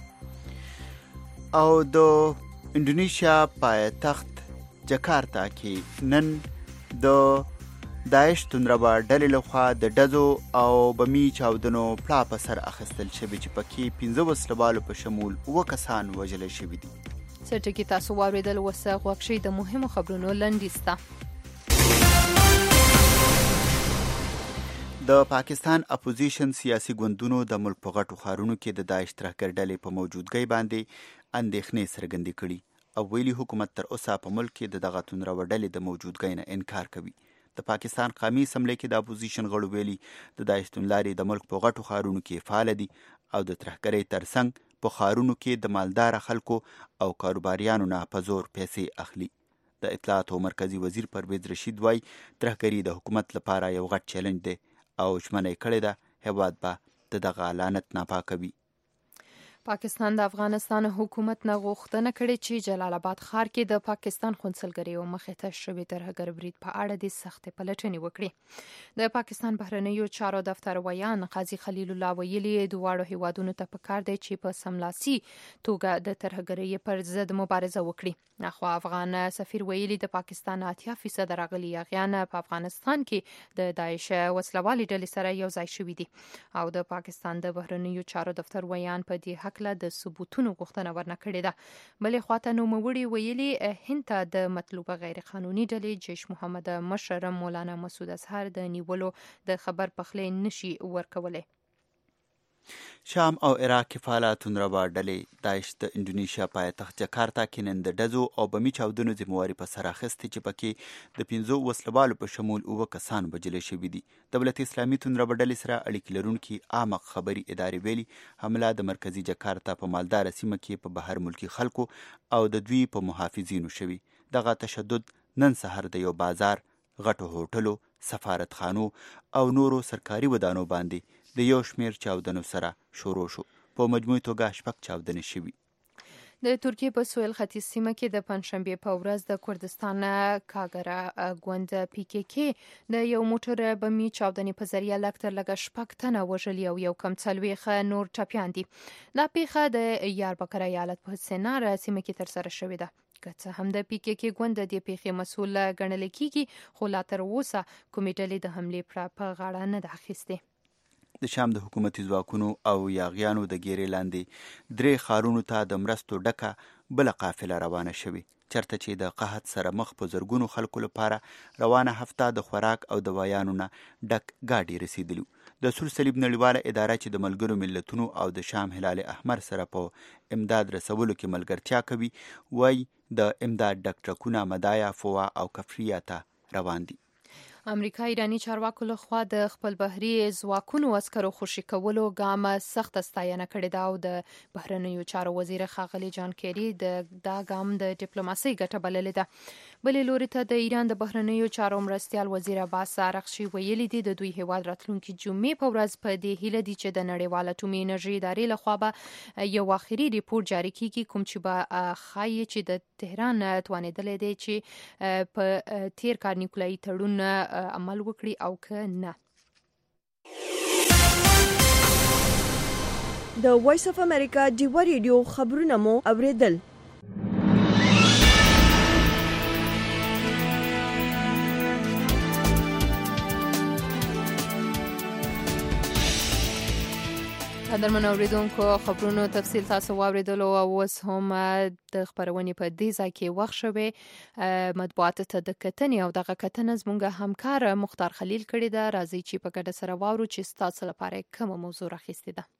او د انډونیشیا پایتخت جکارتا کې نن د داعش تندربا ډلې لخوا د ډزو او بمي چاودنو پلا په سر اخیستل شوي چې پکې پنځه وسلوالو په شمول اووه کسان وژل شوي دي. سرټکی تاسو واوریدل وسه غوښ شي د مهمو خبرونو لنډیسته. د پاکستان اپوزیشن سیاسي ګوندونو د ملک په غټو ښارونو کې د داعش ترهګر ډلې په موجودګۍ باندې اندېښنې څرګندې کړي او ویلي حکومت تر اوسه په ملک کې د دغه توندروه ډلې د موجودګۍ نه انکار کوي. د پاکستان قومي اسمبلی کې د اپوزیشن غړو ویلي د داعش توندلارې د ملک په غټو ښارونو کې فعال دي او د ترهګرۍ ترڅنګ په ښارونو کې د مالدار خلکو او کاروباریانو نه په زور پیسې اخلي. د اطلاعاتو مرکزی وزیر پرویز رشید وایي ترهګري د حکومت لپاره یو غټ چیلنج دی او ژمنه یې کړې ده هیواد به د دغه لعنت ناپاکوي. پاکستان د افغانستان حکومت نه غوښتنه کړې چې جلال آباد ښار کې د پاکستان قونسلګرۍ او مخې ته شوي ترهګر برید په اړه د سختې پلټنې وکړي. د پاکستان بهرنیو چارو دفتر ویان قاضي خلیل الله ویلي دواړو هیوادونو ته پکار دی چې په سملاسي توګه د ترهګرۍ پر ضد مبارزه وکړي. خو افغان سفیر ویلي د پاکستان اتیا فیصد راغلي یاغیان په افغانستان کې د داعش وسلوالې ډلې سره یو ځای شوي دي او د پاکستان د بهرنیو چارو دفتر ویان په دې حق له د ثبوتونو غوښتنه ورنه کړې ده. بلې خواته نوموړي ویلي هند ته د مطلوبه غیر قانوني ډلې جیش محمد مشر مولانا مسعود اظهر د نیولو د خبر پخلی نشي ورکولی. شام او عراق کې فعاله توندروه ډلې داعش د انډونیشیا پایتخت جکارتا کې نن د ډزو او بمي چاودنو ذمهواري په سر اخیستې چې پکې د پنځو وسلوالو په شمول اووه کسان وژل شوي دي. دولت اسلامي توندروه ډلې سره اړیکې لرونکي عامه خبري ادارې ویلي حمله د مرکزي جکارتا په مالداره سیمه کې په بهر ملکي خلکو او د دوی په محافظینو شوي. دغه تشدد نن سهار د یو بازار، غټو هوټلو، سفارتخانو او نورو سرکاري ودانو باندې د یو شمیر چاودنو سره شروع شو. په مجموعي توګه شپږ چاودنې شوي. د ترکیې په سویل ختیځ سیمه کې د پنجشنبې په ورځ د کردستان کاګره ګوند پی کې کې د یو موټر بمي چاودنې په ذریعه لږ تر لږه شپږ تنه وژلي او یو کم څلوېښت نور ټپیان دي. دا پیښه د یاربکر ایالت په سینار سیمه کې ترسره شوې ده. که څه هم د پی کې کې ګوند د دې پیښې مسؤل ګڼل کیږي خو لا تر اوسه کومې ډلې د حملې په غاړه نه ده اخیستې. د شام د حکومتي ځواکونو او یاغیانو د ګیرې لاندې درې ښارونو ته د مرستو ډکه بله قافله روانه شوې چرته چې د قحط سره مخ په زرګونو خلکو لپاره روانه هفته د خوراک او دوايانو نه ډک ګاډي رسیدلو. د سور صلیب نړیواله اداره چې د ملګرو ملتونو او د شام هلال احمر سره په امداد رسولو کې ملګرتیا کوي وایي د امداد ډک ټرکونه مدایا، فوا او کفریه ته روان دي. امریکا ایرانی چارواکو لخوا د خپل بحري ځواکونو عسکرو خوشي کولو ګام سخت ستاینه کړې ده او د بهرنیو چارو وزیر ښاغلي جان کیری د دا ګام د ډیپلوماسۍ ګټه بللې ده. بلې لوري ته د ایران د بهرنیو چارو مرستیال وزیر عباس ارغشي ویلي دي د دوی هیواد راتلونکي جمعې په ورځ په دې هیله دي چې د نړیواله اټومي انرژي ادارې لخوا به یو اخري ریپورت جاری کیږي کوم چې به ښایي چې د تهران توانېدلی دی چې په تیر کال نیوکلیايي تړون عمل وکړي او که نه. د وایس اف امریکا ډیوا ریډیو خبرونه مو اوریدل. قدرمن اوریدونکو خبرونو تفصیل تاسو واوریدلو او اوس هم د خبرونې په دې ځای کې وخت شوی مطبوعات ته د کتنې او دغه کتنه زموږ همکار مختار خلیل کړی ده. راځي چې په ګډه سره واورو چې ستاسو لپاره کومه موضوع راخیستې ده.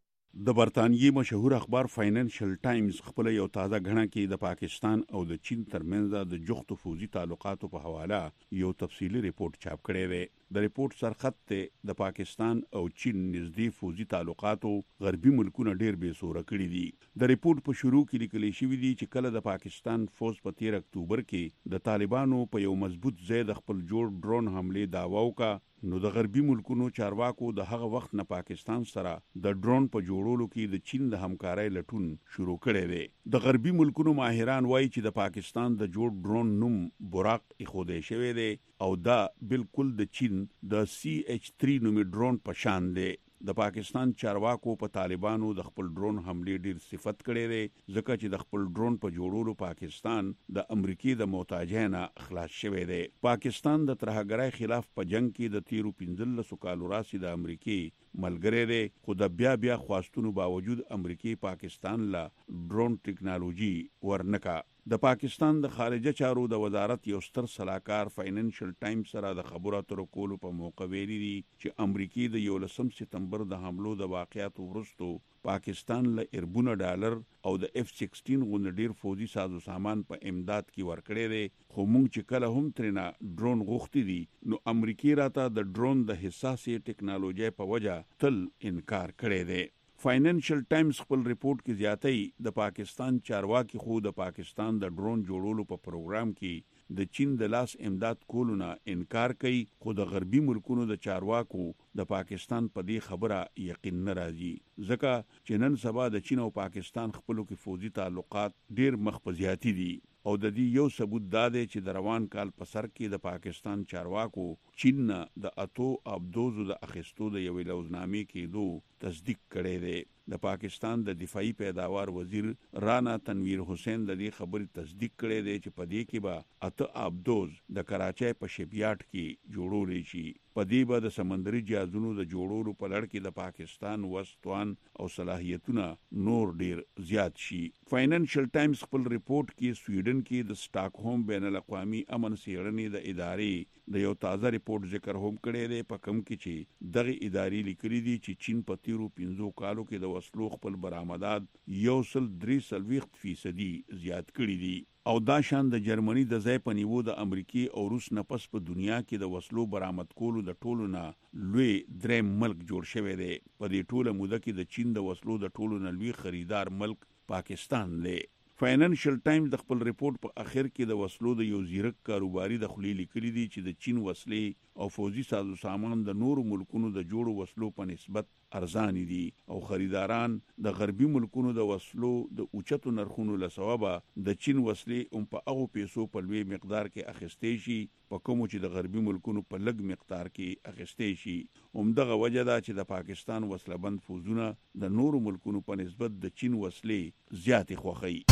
د برطانیې مشهور اخبار فاینانشل ټایمز خپل یو تازه غڼه کې د پاکستان او د چین ترمنځ د جغتو فوزي تعلقاتو په حواله یو تفصیلی ریپورت چاپ کړی دی. د ریپورت سرخط ته د پاکستان او چین نږدې فوزي تعلقاتو غربي ملکونه ډیر بې سوره کړي دي. د ریپورت په شروع کې لیکل شوی دی چې کله د پاکستان فوز په تیر اکتوبر کې د طالبانو په یو مضبوط ځای د خپل جوړ ډرون حمله داوا وکړه، نو د غربي ملکونو چارواکو د هغه وخت نه پاکستان سره د ډرون په جوړولو کې د چین د همکارۍ لټون شروع کړی دی. د غربي ملکونو ماهران وایي چې د پاکستان د جوړ ډرون نوم براق ایښودی شوی دی او دا بالکل د چین د سی ایچ تھری نومي ډرون په شان دی. د پاکستان چارواکو په طالبانو د خپل ډرون حمله ډیر صفت کړي دي ځکه چې د خپل ډرون په جوړولو پاکستان د امریکای د محتاجۍ نه خلاص شوی دی. پاکستان د ترهګرۍ خلاف په جنگ کې د تیرو پنځلسو کالو راسي د امریکای ملګری دی، خو د بیا بیا خواستونو باوجود امریکای پاکستان لا ډرون ټیکنالوژي ورنکا. د پاکستان د خارجه چارو د وزارت یو ستر صلاحکار فاینانشل ټایمز سره د خبرو اترو کولو په موقع ویلي دي چې امریکای د یولسم سپتمبر د حملو د واقعاتو وروسته پاکستان له اربونه ډالر او د اف سیکسټین غوندې ډیر فوزي سازو سامان په امداد کې ورکړی دی، خو موږ چې کله هم ترنه ډرون غوښتي دي نو امریکای راته د ډرون د حساسي ټیکنالوژي په وجه تل انکار کړی دی. فاینانشل ټایمز خپل ریپورت کې زیاتې د پاکستان چارواکي خو د پاکستان د ډرون جوړولو په پروګرام کې د چین د لاس امداد کولو نه انکار کوي، خو د غربي ملکونو د چارواکو د پاکستان په دې خبره یقین نه راځي ځکه چې نن سبا د چین او پاکستان خپلو کې فوزي تعلقات ډیر مخ په زیاتی دي او د دې یو ثبوت دا دی چې د روان کال په سر کې د پاکستان چارواکو چین نه د اتو ابدوزو د اخیستو د یوې لوزنامې کېدو تصدیق کړی دی. د پاکستان د دفاعي پیداوار وزیر رانا تنویر حسین د دې خبرې تصدیق کړی دی چې په دې کې به اته ابدوز د کراچۍ په شپیاټ کې جوړول شي. په دې به د سمندري جهازونو د جوړولو په لړ کې د پاکستان وسطوان او صلاحیتونه نور ډیر زیات شي. فاینانشل ټایمز خپل ریپورت کې سویډن کې د سټاکهوم بین الاقوامي امن څیړنې د ادارې د یو تازه ریپورت ذکر هم کړی دی، په کوم کې چې دغه ادارې لیکلي دي چې چین په تیرو پنځو کالو کې د وسلو خپل برآمدات یو سل درې څلوېښت فیصدي زیات کړي دي او دا شان د جرمني د ځای په نیو د امریکای او روس نه پس په دنیا کې د وسلو برآمد کولو د ټولو نه لوی دریم ملک جوړ شوی دی. په دې ټوله موده کې د چین د وسلو د ټولو نه لوی خریدار ملک پاکستان دی. فاینانشل ټایمز د خپل ریپورت په اخر کې د وسلو د یو زیرک کاروباري د خلی لیکلي دي چې د چین وسلې او فوزي سازو سامان د نورو ملکونو د جوړو وسلو په نسبت ارزان دي او خریداران د غربي ملکونو د وسلو د اوچتو نرخونو له سببه د چین وسلې هم په هغو پیسو په لوی مقدار کې اخیستې شي په کومو چې د غربي ملکونو په لږ مقدار کې اخیستې شي. همدغه وجه ده چې د پاکستان وسلهبند فوزونه د نورو ملکونو په نسبت د چین وسلې زیاتې خوښوي.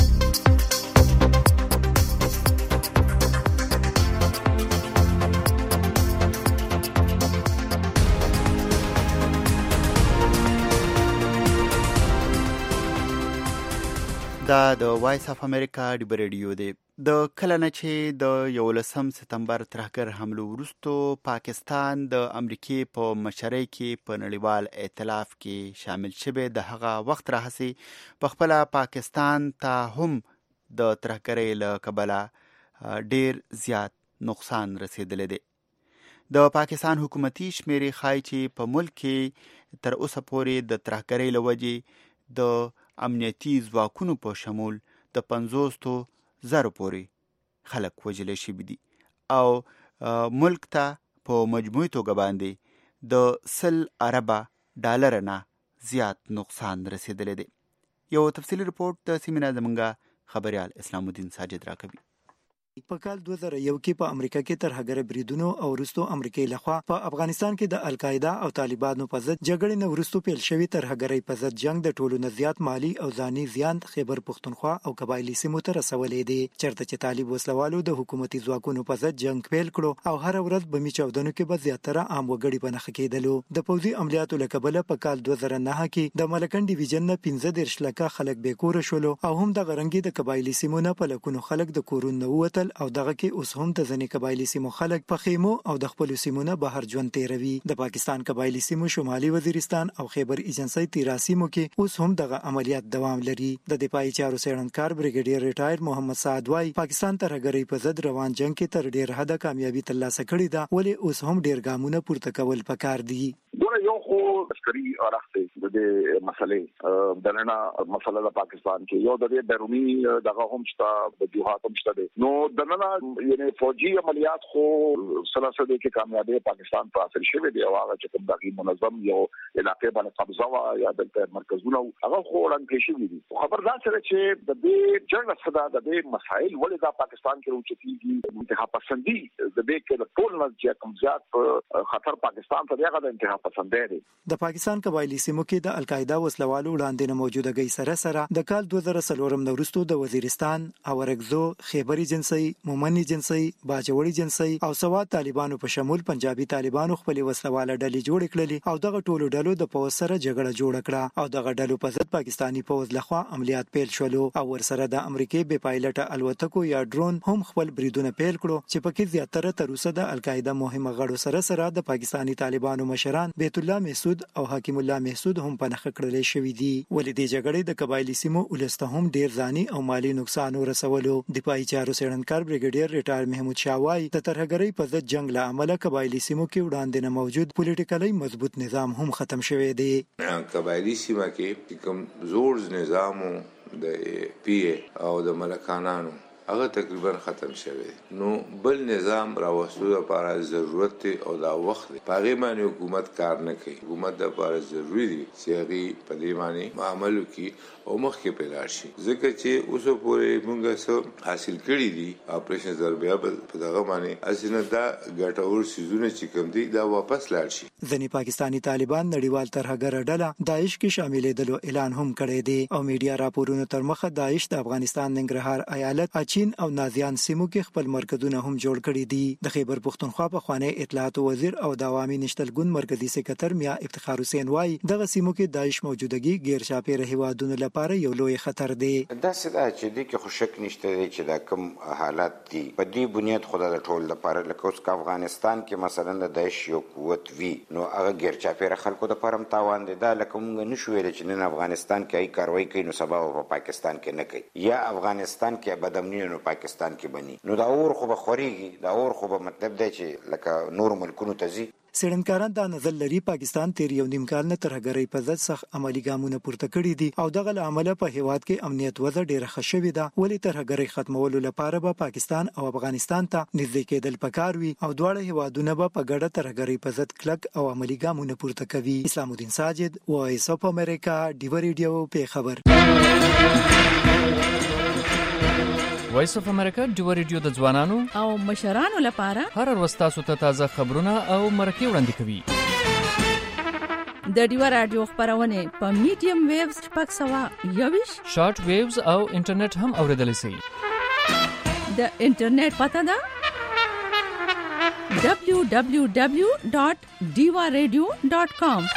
دا د وایس اف امریکا ډیبر ریډیو دی. د کله نه چې د یولسم سپتمبر ترهګر حملو وروسته پاکستان د امریکای په مشرۍ کې په نړیوال ائتلاف کې شامل شوی، د هغه وخت راهیسې په خپل پاکستان ته هم د ترهګرۍ له کبله ډیر زیات نقصان رسیدلی دی. د پاکستان حکومتي شمیرې ښایي چې په ملک کې تر اوسه پورې د ترهګرۍ له وجې د امنیتي ځواکونو په شمول د پنځوسو زرو پورې خلک وژل شوي دي او ملک ته په مجموعي توګه باندې د سل اربه ډالر نه زیات نقصان رسیدلی دی. یو تفصیلي رپورټ د سیمې نه زموږ خبریال اسلام الدین ساجد راکوي. په کال دوه زره یو کې په امریکا کې ترهګر بریدونو او وروسته امریکای لخوا په افغانستان کې د القاعده او طالبانو په ضد جګړې نه وروسته پیل شوی ترهګرۍ په ضد جنگ د ټولو نه زیات مالی او ځاني زیان خیبر پختونخوا او قبایلی سیمو ته رسولې دي چرته چې طالب وسلوالو د حکومتي ځواکونو په ضد جنگ پیل کړو او هر ورځ بمي چاودنو کې به زیاتره عام وګړي په نخ کېدلو د پوځي عملیاتو لکبله په کال دوه زره نه کې د ملکن ډیویژن نه پنځه دېرش لکه خلک بیکور شول او هم د غرنګي د قبایلی سیمو نه په لکونو خلک د کورونو ووتل او دغه کې اوس هم د ځنې قبایلی سیمو خلک په خیمو او د خپل سیمو نه بهر ژوند تیروي د پاکستان قبایلی سیمو شمالي وزیرستان او خیبر ایجنسی تیراسیمو کې اوس هم دغه عملیات دوام لري د دفاعي چارو څېړنکار بریګیډیر ریټایر محمد سعد وايي پاکستان ترهګرۍ په ضد روان جنگ کې تر ډیر حده کامیابی ترلاسه کړې ده ولې اوس هم ډیر ګامونه پورته کول پکار دي ګوره یو خو عسکري راخته د دې مسلې د نن مسله د پاکستان کې یو د بیرونی دغه هم شته د جهاد هم شته نو د نن یعنی فوجي عملیات خو سلاسل کې کامیابی پاکستان په حاصل شوه دی او هغه چې کوم دغه منظم یو علاقې باندې قبضه وا یا د مرکزونو هغه خو وړاندې شوی دي خبردار سره چې د دې جنگ صدا د دې مسایل ولې د پاکستان کې اوچتيږي انتها پسندي د دې کې د ټول نه چې کوم زیات خطر پاکستان ته دی د انتها پسندي دی د پاکستان قبایلی سیمو کې د القاعده وسلوالو وړاندې نه موجودګۍ سره سره د کال دوه زره څلور نورستو د وزیرستان او ورګزو خیبر ایجنسی مومن ایجنسی باجوړی ایجنسی او سواد طالبانو په شمول پنجابي طالبانو خپل وسلواله ډلې جوړ کړلې او دغه ټولو ډلو د پوز سره جګړه جوړ کړه او دغه ډلو په ضد پاکستانی پوز لخوا عملیات پیل شول او ورسره د امریکای بې پایلټه الوتکو یا ډرون هم خپل بریدونه پیل کړو چې پکې زیاتره تر اوسه د القاعده مهمه غړو سره سره د پاکستانی طالبانو مشران بیت الله محسود او حکیم الله محسود هم په نخ کړل شوې دي ولې د جګړې د قبایلی سیمو ولسته هم ډیر ځاني او مالی نقصان ورسولو دفاعي چارو څېړنکار بریګیډیر ریټایر محمود شاوای د ترهګرۍ په ضد جنگ له امله قبایلی سیمو کې وړاندې نه موجود پولیټیکلی مضبوط نظام هم ختم شوی دی قبایلی سیمه کې کوم زور نظام د پی او د ملکانانو هغه تقریبا ختم شوی نو بل نظام راوستو لپاره ضرورت او دا وخت پاره باندې حکومت کار نه کوي حکومت د لپاره ضروری دي چې هغه په دې باندې معاملو کې او مخکې پیدا شي ځکه چې اوسه پورې موږ څه حاصل کړی دي اپریشن ضربیا په دغه باندې اسنه دا ګټور سيزونه چې کوم دي دا واپس لاړ شي ځنې پاکستانی طالبان نړیوال ترهګر ډله داعش کې شاملې دلو اعلان هم کړی دی او میډیا راپورونو تر مخه داعش د افغانستان ننګرهار ایالت اچین او نازیان سیمو کې خپل مرکزونه هم جوړ کړي دي د خیبر پختونخوا په خوانی اطلاعات وزیر او د عوامي نشتلګون مرکزی سکرټر میا افتخار حسین وای دغه سیمو کې داعش موجودګي غیر شاپیره هوادونو لپاره یو لوی خطر دی دا څه چې د کې خوشک نشته چې دا کوم حالات دي په دې بنیاد خدای د ټول لپاره لکه اوس افغانستان کې مثلا د داعش یو قوت وی نو هغه غیر چاپیره خلکو د پرم تاوان دي دا لکه موږ نشو ویل چې نن افغانستان کې ای کاروایی کوي نو سبا په پاکستان کې نه کوي یا افغانستان کې بدامنی نو پاکستان کې بني نو دا اور خو به خوريږي دا اور خو به مطلب دی چې لکه نور ملکونو ته ځي څېړنکاران دا نظر لري پاکستان تیر یو نیم کال نه ترهګرۍ په ضد سخت عملي ګامونه پورته کړي دي او دغه له امله په هیواد کې امنیت وضع ډیره ښه شوې ده ولې ترهګرۍ ختمولو لپاره به پاکستان او افغانستان ته نږدې کېدل پکار وي او دواړه هیوادونه به په ګډه ترهګرۍ په ضد کلک او عملي ګامونه پورته کوي اسلام الدین ساجد وایس اف امریکا ډیو ریډیو په خبر وایس اف امریکا ډیو ریډیو د ځوانانو او مشرانو لپاره هر ورځ تاسو ته تازه خبرونه او مرکې وړاندې کوي د ډیو رادیو خبرونه په میډیم ویوز شپږ سوه یوویشت شارټ ویوز او انټرنیټ هم اوریدل شي د انټرنیټ پته ده دبلیو دبلیو دبلیو ډاٹ ډیو رادیو ډاٹ کام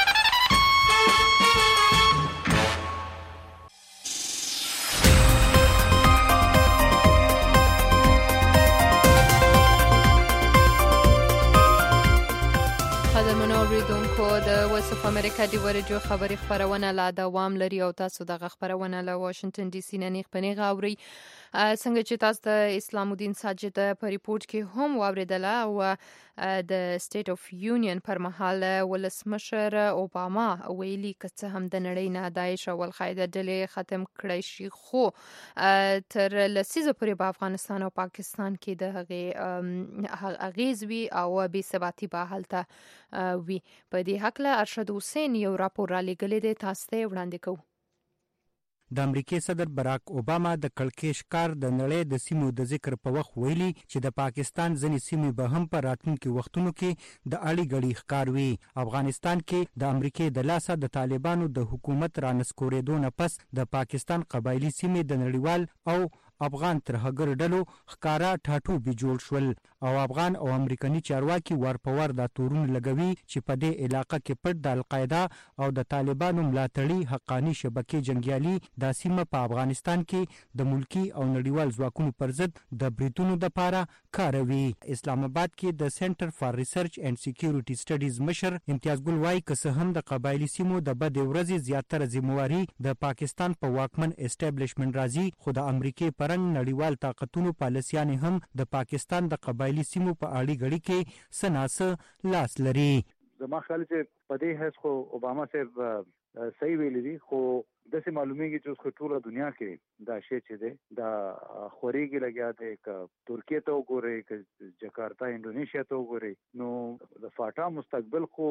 اوریدونکو د وایس اف امریکا دی ورجو خبري خبرونه لا دوام لري او تاسو د خبرونه له واشنگټن ډي سي نه نیغ پنیغه اوري څنګه چې تاسو د اسلام الدین ساجد په ریپورت کې هم واوریدله او د سټیټ اف یونین پر مهال ولسمشر اوباما ویلي کڅ هم د نړۍ نه داعش او القاعده ډلې ختم کړی شي خو تر لسیزه پورې په افغانستان او پاکستان کې د هغه اغیز وی او بې ثباتی به حالت وی په دې حق له ارشد حسین یو راپور را لګلې ده تاسو ته وړاندې کوم د امریکای صدر براک اوباما د کړکېچ کار د نړۍ د سیمو د ذکر په وخت ویلي چې د پاکستان ځینې سیمې به هم په راتلونکي وختونو کې د اړې غړي ښکار وي. افغانستان کې د امریکای د لاسه د طالبانو د حکومت رانسکورېدو نه پس د پاکستان قبایلی سیمې د نړیوال او افغان ترهګر ډلو ښکارا ټاټوبي جوړ شول او افغان او امریکایي چارواکي ور په ور دا تورون لګوي چې په دې علاقه کې پټ د القاعده او د طالبانو ملاتړي حقانی شبکې جنگیالي د سیمه په افغانستان کې د ملکی او نړیوال ځواکونو پر ضد د بریټونو د پاره کاروي. اسلام آباد کې د سنټر فار ریسرچ اینڈ سکیورټي سټډیز مشر امتیاز ګل وايي که څه هم د قبایلی سیمو د بد ورځې زیاتره ذمہواری د پاکستان په واکمن اسټابلیشمنت راځي، خو د امریکای پرنګ نړیوال طاقتونو پالیسیانې هم د پاکستان د قبایلی سیمو په اړه غړي کې سناسه لاس لري. زما خیال چې په دې هیڅ خو اوباما صاحب صحیح ویلي دي، خو داسې معلومیږي چې اوس ټوله دنیا کې دا شی چې دی دا خوريږي لګیا دی، که ترکیه ته وګورئ، که جکارتا انډونیشیا ته وګورئ، نو د فاټا مستقبل خو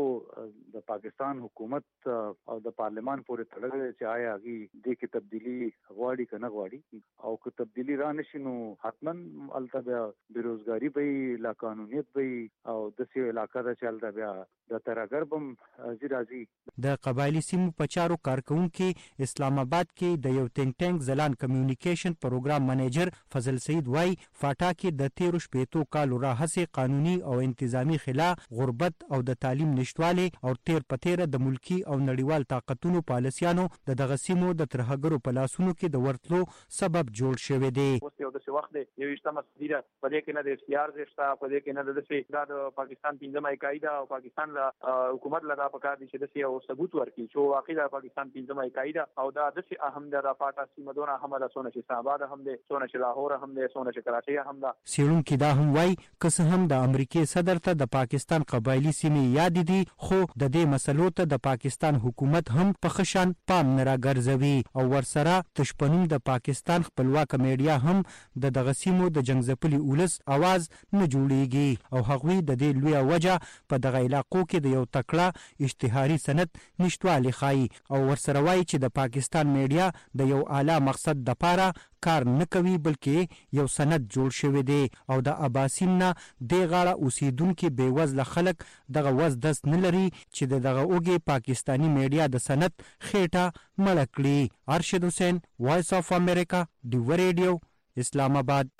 د پاکستان حکومت او د پارلمان پورې تړلی دی چې آیا هغوی دې کې تبدیلي غواړي که نه غواړي، او که تبدیلي را نشي نو حتما هلته بیا بېروزګاري به وي، لاقانونیت به وي، او داسې علاقه ده چې هلته بیا د ترهګر به هم ځي راځي. د قبایلی سیمو په چارو کارکونکي اسلام آباد کې د یو تینک ټینک زلان کمیونیکیشن پروګرام منیجر فضل سعید وای فاټا کې د تیرو شپېتو کالو راهیسې قانوني او انتظامی خلا، غربت او د تعلیم نشټوالي او تیر په تیره د ملکی او نړیوال طاقتونو پالیسیانو د دغه سیمو د ترهګرو په لاسونو کې د ورتلو سبب جوړ شوی دی. اوس یو داسې وخت دی یو اجتماع صدیره په دې کې نه د اختیار زشته، په دې کې نه د داسې د پاکستان پنځمه اکایي ده او پاکستان له حکومت له دا پکار دي چې داسې یو ثبوت ورکړي چې واقعي د پاکستان پنځمه اکایي ده او دا داسې اهم ده. د فاټا سیمه دونه اهمه ده، څونه چې اسلام آباد هم دی، څونه چې لاهور هم دی، څونه چې کراچۍ هم ده. څېړونکي دا هم وایي که څه هم د امریکای صدر ته د پاکستان قبایلي سیمې یادې دي، خو د دې مسلو ته د پاکستان حکومت هم په ښه شان پام نه راګرځوي او ورسره تشپنوم د پاکستان خپلواکه میډیا هم د دغه سیمو د جنګ ځپلي ولس اواز نه جوړیږي او هغوی د دې لویه وجه په دغه علاقو کې د یو تکړه اشتهاري سند نشټوالی ښایي او ورسره وایي چې د پاکستان میډیا د یو اعلی مقصد د پاره کار نه کوي، بلکې یو سند جوړ شوی دی او د اباسین نه د غاړه اوسیدونکو بیوزله خلک دغه وز دست نه لري چې دغه اوګي پاکستانی میډیا د سند خېټه مړه کړي. ارشد حسین، وایس اف امریکا، ډیو ریډیو، اسلام آباد.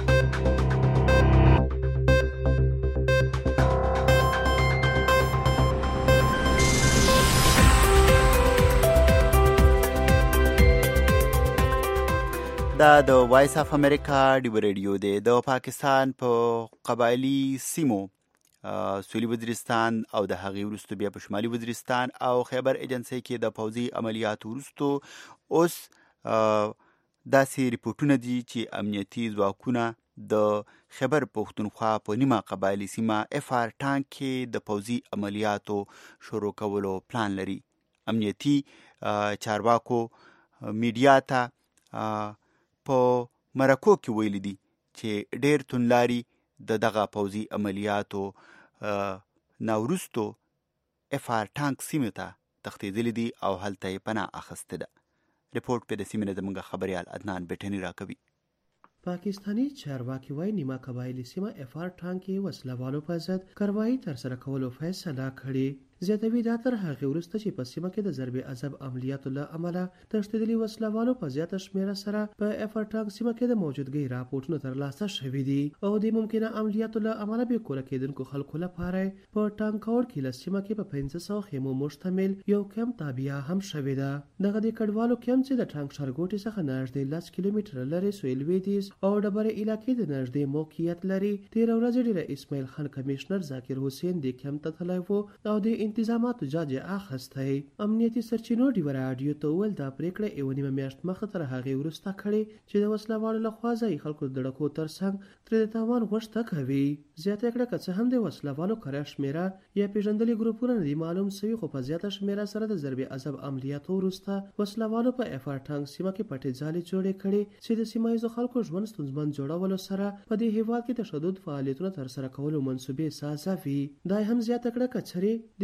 دا د وایس اف امریکا ډیو ریډیو دی. د پاکستان په قبایلی سیمو سویلي وزیرستان او د هغې وروسته بیا په شمالي وزیرستان او خیبر ایجنسۍ کې د پوځي عملیاتو وروسته اوس داسې ریپورټونه دي چې امنیتي ځواکونه د خیبر پښتونخوا په نیمه قبایلي سیمه اف آر ټانک کې د پوځي عملیاتو شروع کولو پلان لري. امنیتي چارواکو میډیا ته په مرکو کې ویلي دي چې ډېر توندلاري د دغه پوځي عملیاتو ناوروستو اف آر ټانک سیمې ته تښتېدلي دي او هلته یې پناه اخیستې ده. رپورټ په د سیمې نه زموږ خبریال عدنان بیټني راکوي. پاکستانی چارواکي وایي نیمه قبایلي سیمه اف آر ټانک کې وسلوالو په ضد کاروايي ترسره کولو فیصله کړې. زیاتوي دا تر هغې وروسته چې په سیمه کې د ضرب عذاب عملیاتو له امله تښتېدلي وسلوالو په زیاته شمېره سره په اف آر ټانک سیمه کې د موجودګۍ راپورټونه ترلاسه شوي دي او د ممکنه عملیاتو له امله بې کوره کېدونکو خلکو لپاره په ټانکور کې له سیمه کې په پنځه سوه خیمو مشتمل یو کیمپ تابعه هم شوې ده. دغه د کډوالو کیمپ چې د ټانک ښارګوټي څخه نږدې لس کیلومتره لرې سویل لویدیځ او ډبرې علاقې د نږدې موقعیت لري. تېره ورځ ډېره اسماعیل خان کمیشنر ذاکر حسین د کیمپ ته تللی و او د انتظاماتو جاج اخستی. امنیتي سرچینو ډیو راډیو ته وویل دا پریکړه یوه نیمه میاشت مخکې تر هغې وروسته کړې چې د وسلوالو لخوا ځایي خلکو د ډکو ترڅنګ ترې د تاوان غوښته کوي. زیاته کړه که څه هم د وسلوالو کره شمېره یا پیژندلي ګروپونه نه دي معلوم سوي، خو په زیاته شمېره سره د ضرب عذاب عملیاتو وروسته وسلوالو په اف آر ټانک سیمه کې پټې ځالې جوړې کړې چې د سیمه ییزو خلکو ژوند ستونزمن جوړولو سره په دې هېواد کې تشدد فعالیتونه ترسره کولو منصوبې سازوي. دا هم زیاته کړه که چېرې د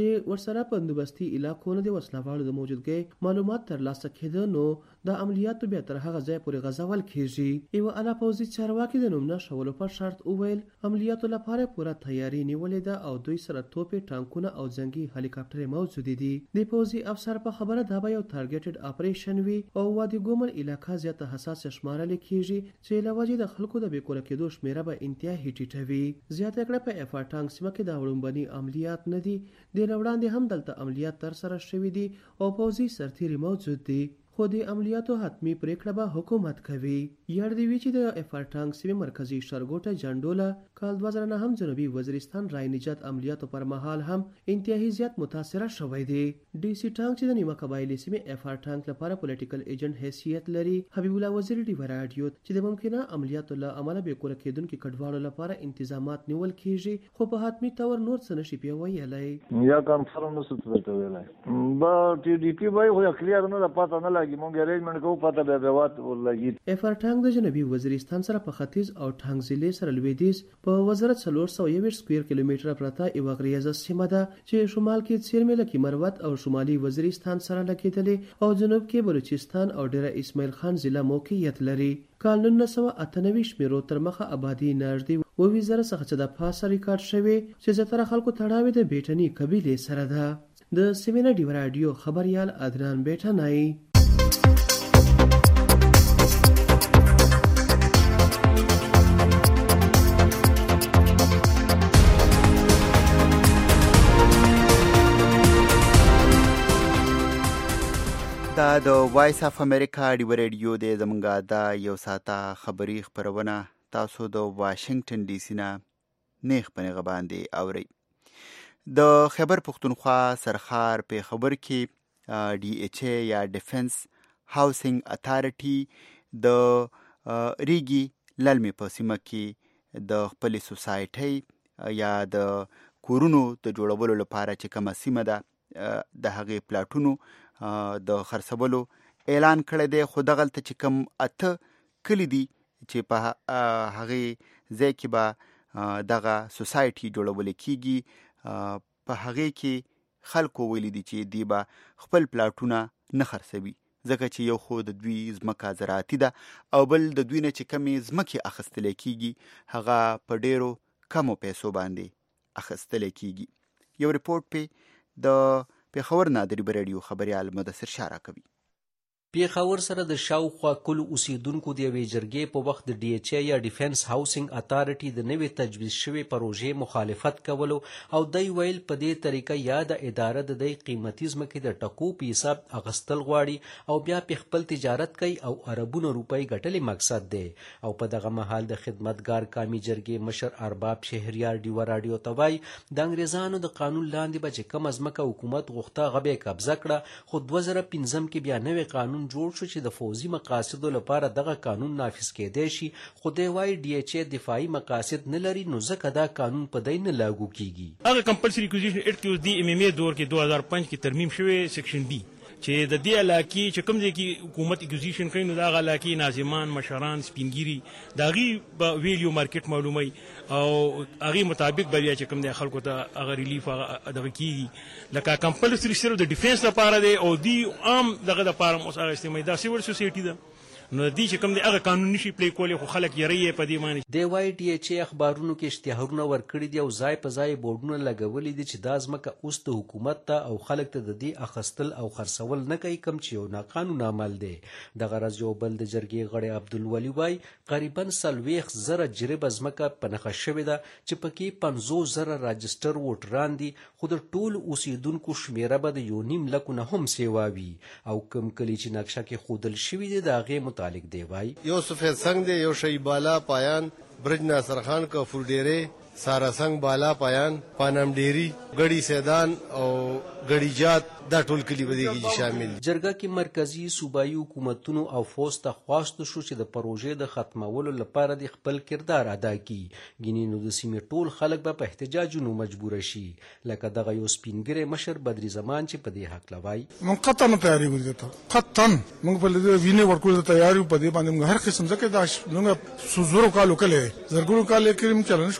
چې ورسره په بندوبستي علاقو نه د وسلوالو د موجودګۍ معلومات ترلاسه کېده نو د عملیاتو بیا تر هغه ځای پورې غځول کېږي. یوه اعلی پوځي چارواکي د نوم نه شولو په شرط وویل عملیاتو لپاره پوره تیاری نیولې ده او دوی سره توپې، ټانکونه او جنگي هلیکاپټرې موجودې دي. د پوځي افسر په خبره دا به یو ټارګټډ اپریشن وي او وادي ګومل علاقه زیاته حساسه شمارل کېږي چې له وجې د خلکو د بې کوره کېدو شمیره به انتهایی ټیټه وي. زیاته کړه په افاټانګ سیمه کې د وړومبني عملیات نه دي، د نه وړاندې هم دلته عملیات ترسره شوي دي او پوځي سرتیري موجود دي، خو د عملیاتو حتمی پریکړه به حکومت کوي. یاد دی وی چې د افاټانګ سیمه مرکزی شرګوټه جنډولا کال دوه زره نه هم جنوبي وزیرستان رای نجات عملیاتو پر مهال هم انتهایی زیات متاثره شوی دی. ډي سي ټانګ چې د نیمه قبایلی سیمه افاټانګ لپاره پولیټیکل ایجنټ حیثیت لري، حبیب الله وزیر دی ورادیو چې د ممکنه عملیاتو له امله به کور کېدونکو کډوالو لپاره انتظامات نیول کیږي، خو په حتمی تور نور څه نشي پیویلای. یا کنفرم نشو څه ویلای با ټي ډي پی وای خو کلیئر نه پاتہ نه لګي مونږ ارینجمنت کوو پاتہ به بیوات ولګي. افاټانګ د جنوبي وزیرستان سره په ختیځ او ټانګ ضلع سره لویدیځ په وزارت څلور سوه یوویشت سکویر کیلومتره پرته یوه غریزه سیمه ده چې شمال کې څیرمې لکې مروت او شمالي وزیرستان سره لګېدلې او جنوب کې بلوچستان او ډیره اسماعیل خان ضلع موقعیت لري. کال نولس سوه اته نوي شمیرو تر مخه آبادي نږدې اووه زره څخه چې د پاسه ریکارډ شوی چې زیاتره خلکو تړاوې د بیټني قبیلې سره ده. د سیمینه ډي رادیو خبريال عدنان بیٹنای. دا د وایس اف امریکا ډیو ریډیو د زمونږه دا یو ساته خبری خبرونه تاسو د واشنگټن ډي سي نه نیخ پنغه باندې اوري. د خیبر پختونخوا سرخار په خبر کې ډي ایچ ای یا ډیفنس هاوسنګ اتھارټي د ریګي للمې په سیمه کې د خپل سوسایټي یا د کورونو د جوړولو لپاره چې کومه سیمه ده د هغې پلاټونو د خرڅولو اعلان کړی دی، خو دغلته چې کوم اته کلی دي چې په هغې ځای کې به دغه سوسایټي جوړول کیږي، په هغې کې خلکو ویلي دي چې دی به خپل پلاټونه نه خرڅوي ځکه چې یو خو د دوی ځمکه زراعتي ده او بل د دوی نه چې کمې ځمکې اخیستلی کیږي هغه په ډیرو کمو پیسو باندې اخیستلی کیږي. یو ریپورټ په د پیښور نه د ریبر ریډیو خبریال مدثر شاه راکوي. پیښور سره د شاوخوا کل اوسیدونکو د یوې جرګې په وخت د ډي ایچ ای یا ډیفنس هاوسنګ اتھارټي د نوې تجویز شوې پروژې مخالفت کولو او دی ویل په دې طریقه یا د اداره د دې قیمتي ځمکې د ټکو په حساب اغستل غواړي او بیا په خپل تجارت کوي او اربونو روپۍ ګټلې مقصد دی. او په دغه مهال د خدمتګار قومي جرګې مشر ارباب شهریار ډیو رادیو ته وایي د انګریزانو د قانون لاندې به چې کومه ځمکه حکومت غوښته هغه به قبضه کړه، خو دوه زره پنځم کې بیا نوی قانون جوړ شو چې د فوزي مقاصدو لپاره دغه قانون نافذ کېدای شي، خو دی وایي ډي ایچ ای دفاعي مقاصد نه لري نو ځکه دا قانون په دی نه لاګو کیږي. هغه کمپلسري اکوزیشن ایکټ کې اوس دی ایم ایم ای دور کې دوه هزار پنځه کې ترمیم شوی سیکشن بی چې د دې علاقې چې کوم ځای کې حکومت اکوزیشن کوي نو د هغه علاقې ناظمان، مشران، سپینګیري د هغې ویلیو مارکیټ معلوموي او هغې مطابق به بیا چې کوم دی خلکو ته هغه ریلیف دغه کیږي. لکه کمپلسري صرف د ډیفنس لپاره دی او دی عام دغه دپاره هم اوس هغه استعمالي دا سیول سوسایټي ده نو دی چې کوم دی هغه قانون نشي پلی کولی، خو خلک یری یې په دې باندې. دی وایي ډي ایچ ای اخبارونو کې اشتهارونه ورکړي دي او ځای په ځای بورډونه لګولي دي چې دا ځمکه اوس د حکومت ته او خلک ته د دې اخیستل او خرڅول نه کوي کوم چې یو ناقانونه عمل دی. دغه ورځ یو بل د جرګې غړی عبدالولي وایي قریبا څلوېښت زره جریبه ځمکه په نښه شوې ده چې پکې پنځوس زره راجسټر ووټران دي، خو د ټولو اوسیدونکو شمیره به د یو نیم لکو نه هم سیوا وي. او کوم کلي چې نقشه کې ښودل شوي دي د هغې متعلق دی وایي یو سفید سنگ دی، یو شی بالا پایان، برج ناصر خان کا فورډيره، سارا سنگ بالا پایان، پانم ډيري، غړي سیدان او غړي جات دا ټول کلی ودیږي چې شامل. جرګه کې مرکزی صوبایي حکومتونو او فوز ته خواست شو چې د پروژې د ختمولو لپاره د خپل کردار ادا کړي، ګینې نو د سیمې ټول خلک به په احتجاجونو مجبور شي. لکه دغه یو سپینګری مشر بدري زمان چې په دې حق لوي مونږ قطن تیاری وکړو، قطن مونږ په دې وینې ورکول تیاری په دې باندې هر قسم ځکه دا موږ سوزورو کالو کله زرګونو کال کریم چلنج ورکول نو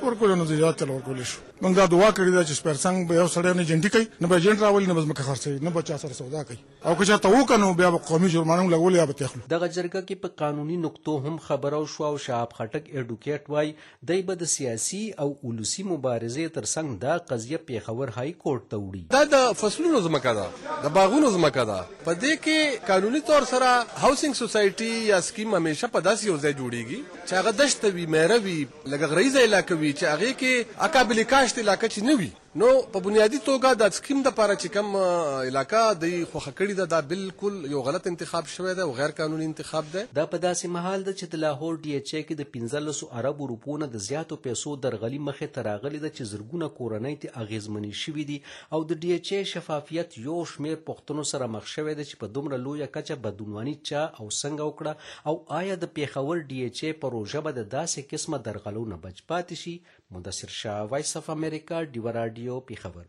سبزیجات چل ورکول شو موږ دا دعا کړې ده چې سپرسنګ به یو سړی نه جنټي کوي نه به جنټ راولي نه به مکه خرڅي نه به چا سره سودا کوي او که چا ته وکنو بیا به قومي جرمانه لګول یا به تخلو دغه جرګه کې په قانوني نقطو هم خبرو شو او شعب خټک اډوکیټ وای دای به د سیاسي او ولسی مبارزې ترڅنګ دا قضیه پیښور های کورټ ته وړي. دا د فصلونو زمکه ده د باغونو زمکه ده په دې کې قانوني تور سره هاوسینګ سوسایټي یا سکیم همیشه په داسې یو ځای جوړیږي چې هغه دشت وي مېره وي لکه غریزه علاقه وي چې هغه کې اقابل کاشت علاقه چې نه وي نو په بنیادی توګه د سکیم د لپاره چې کوم علاقه د خوخه کړی ده دا بالکل یو غلط انتخاب شوی دی او غیر قانوني انتخاب دی. دا په داسې محل ده چې د لاهور ډي ایچ ای کې د پنځلسو اربو روپو نه د زیاتو پیسو درغلي مخې ته راغلي ده چې زرګونه کورنۍ ته اغیزمنې شوي دي او د ډي ایچ ای شفافیت یو شمېر پوښتنو سره مخ شوی دی چې په دومره لویه کچه بدعنواني چا او څنګه وکړه او آیا د پیښور ډي ایچ ای پروژه به د داسې قسمه درغلو نه بچ پاتې شي. مدثر شاه، وایس اف امریکا، ډیوه رادیو، پیښور.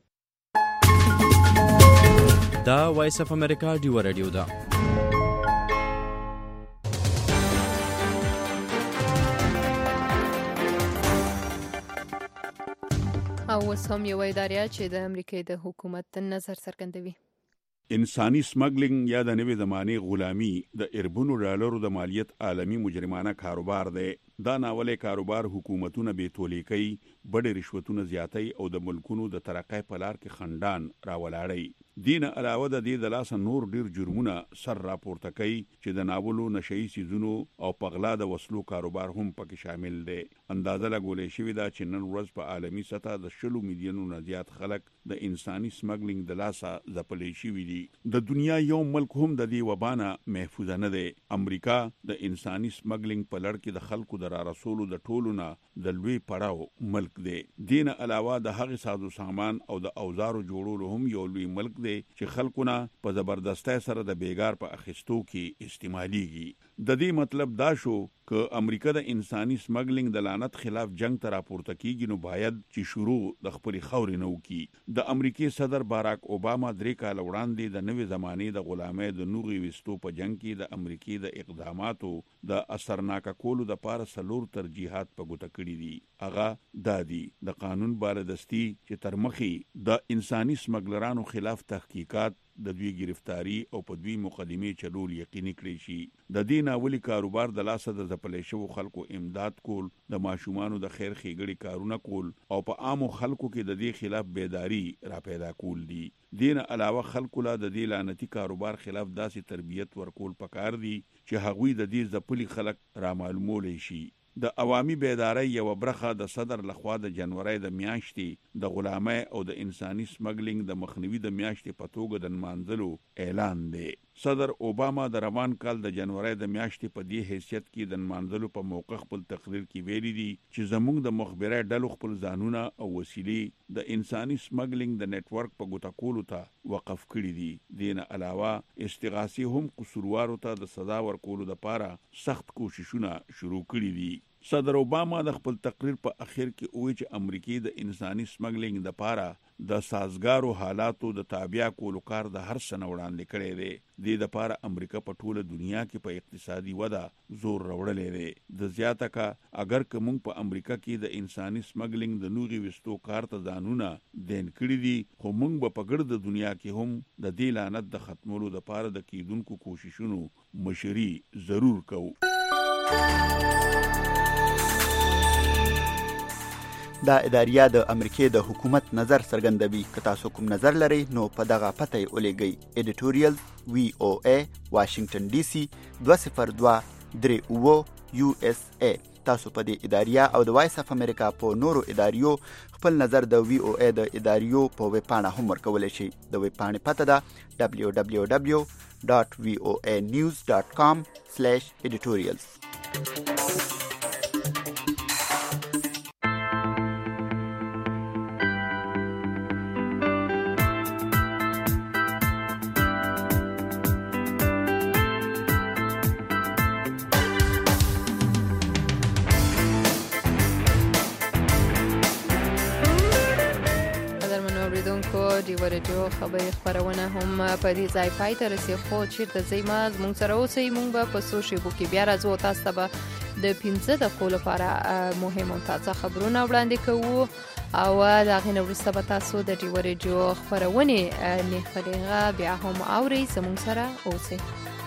دا وایس اف امریکا ډیوه رادیو ده. او اوس هم یوه اداره چې د امریکای د حکومت نظر څرګندوي. انساني سمګلینګ یا د نوې زمانه غلامي د اربونو ډالرو د مالیت عالمی مجرمانه کاروبار دی. دا ناولې کاروبار حکومتونه به تولې کوي، بډې رشوتونه زیاتي او د ملکونو د ترقۍ په لار کې خندان راولاړي. دین علاوه د دې د لاس نور ډیر جرمونه سر راپورته کوي چې د ناولو نشئی سيزونو او پغلا د وسلو کاروبار هم پکې شامل دی. اندازه لګولې شوې ده چې نن ورځ په عالمي سطح د شلو میلیونو نه زیات خلک د انساني سمګلینګ د لاسه ځپلې شوي دي. د دنیا یو ملک هم د دې وبانه محفوظ نه دی. امریکا د انساني سمګلینګ په لړ کې د خلکو د را رسولو د ټولو نه د لوی پړاو ملک دی. دین علاوه د هغې سازو سامان او د اوزارو جوړولو هم یو لوی ملک دی چې خلکونه په زبردستۍ سره د بیګار په اخیستو کې استعماليږي. د دې مطلب دا شو که امریکا د انساني سمګلینګ د لعنت خلاف جنگ ته راپورته کیږي نو باید چې شروع د خپل خوري نو کی. د امریکای صدر باراک اوباما درې کال وړاندې د نوې زمانه د غلامۍ د نوغي وستو په جنگ کې د امریکای د اقداماتو د اثرناک کولو د پاره سلور ترجیحات په ګوته کړی دي. هغه دادی د قانون بالادستی چې تر مخې د انساني سمګلرانو خلاف تحقیقات د دوی گرفتاری او په دوی مقدمه چلول یقیني کړی شي. د دې ناولي کاروبار د لاسه د ځپلې شو خلکو امداد کول، د ماشومانو د خیر ښېګړې کارونه کول او په عامو خلکو کې د دې خلاف بیداری را پیدا کول دي. دین علاوه خلکو لا د دې لعنتی کاروبار خلاف داسې تربیت ورکول پکار دي چې هغوی د دې ځپلي خلک را معلومول شي. د عوامي بیداری یو برخه د صدر لخوا د جنوري د میاشتې د غلامۍ او د انساني سمګلینګ د مخنیوي د میاشتې په توګه د نمانځلو اعلان دی. صدر اوباما د روان کال د جنوري د میاشتې په دې حیثیت کې د نمانځلو په موقع خپل تقریر کې ویلي دي چې زموږ د مخبري ډلو خپل ځانونه او وسیلې د انساني سمګلینګ د نتورک په ګوته کولو ته وقف کړي دي. دین علاوه استغاثي هم قصوروارو ته د سزا ورکولو لپاره سخت کوششونه شروع کړي دي. صدر اوباما د خپل تقریر په اخر کې وایي چې امریکای د انساني سمګلینګ د پاره د سازګارو حالاتو د تابع کولو کار د هر څه وړاندې کړی دی. د د پاره امریکا په ټوله دنیا کې په اقتصادي وده زور راوړلی دی. د زیاته کا اگر که موږ په امریکا کې د انساني سمګلینګ د نوغي وستو کار ته ځانونه دین کړی دي خو موږ به په ګرد دنیا کې هم د دې لعنت د ختمولو د پاره د کیدونکو کوششونو مشري ضرور کوو. دا اداریه د امریکای د حکومت نظر څرګندوي. که تاسو کوم نظر لرئ نو په دغه پته یې ولېږئ. ایډیټوریال وی او ای واشنگټن ډي سي دوه صفر دوه درې اووه یو اس ای. تاسو په دې اداریه او د وایس اف امریکا په نورو اداریو خپل نظر د وی او ای د اداریو په ویب پاڼه هم ورکولی شئ. د ویب پاڼې پته ده دبلیو دبلیو دبلیو ډاټ وی او ای نیوز ډاټ کام سلیش ایډیټوریالز. ډیوه رادیو خبري خبرونه هم په دې ځای پای ته رسي. خو چیرته ځئ ما زموږ سره اوسئ. موږ به په څو شېبو کې بیا راځو. تاسو ته به د پنځه دقیقو لپاره مهم او تازه خبرونه وړاندې کوو او د هغې نه وروسته به تاسو د ډیوه ریډیو خپرونې نیغ په نیغه بیا هم اورئ. زموږ سره اوسئ.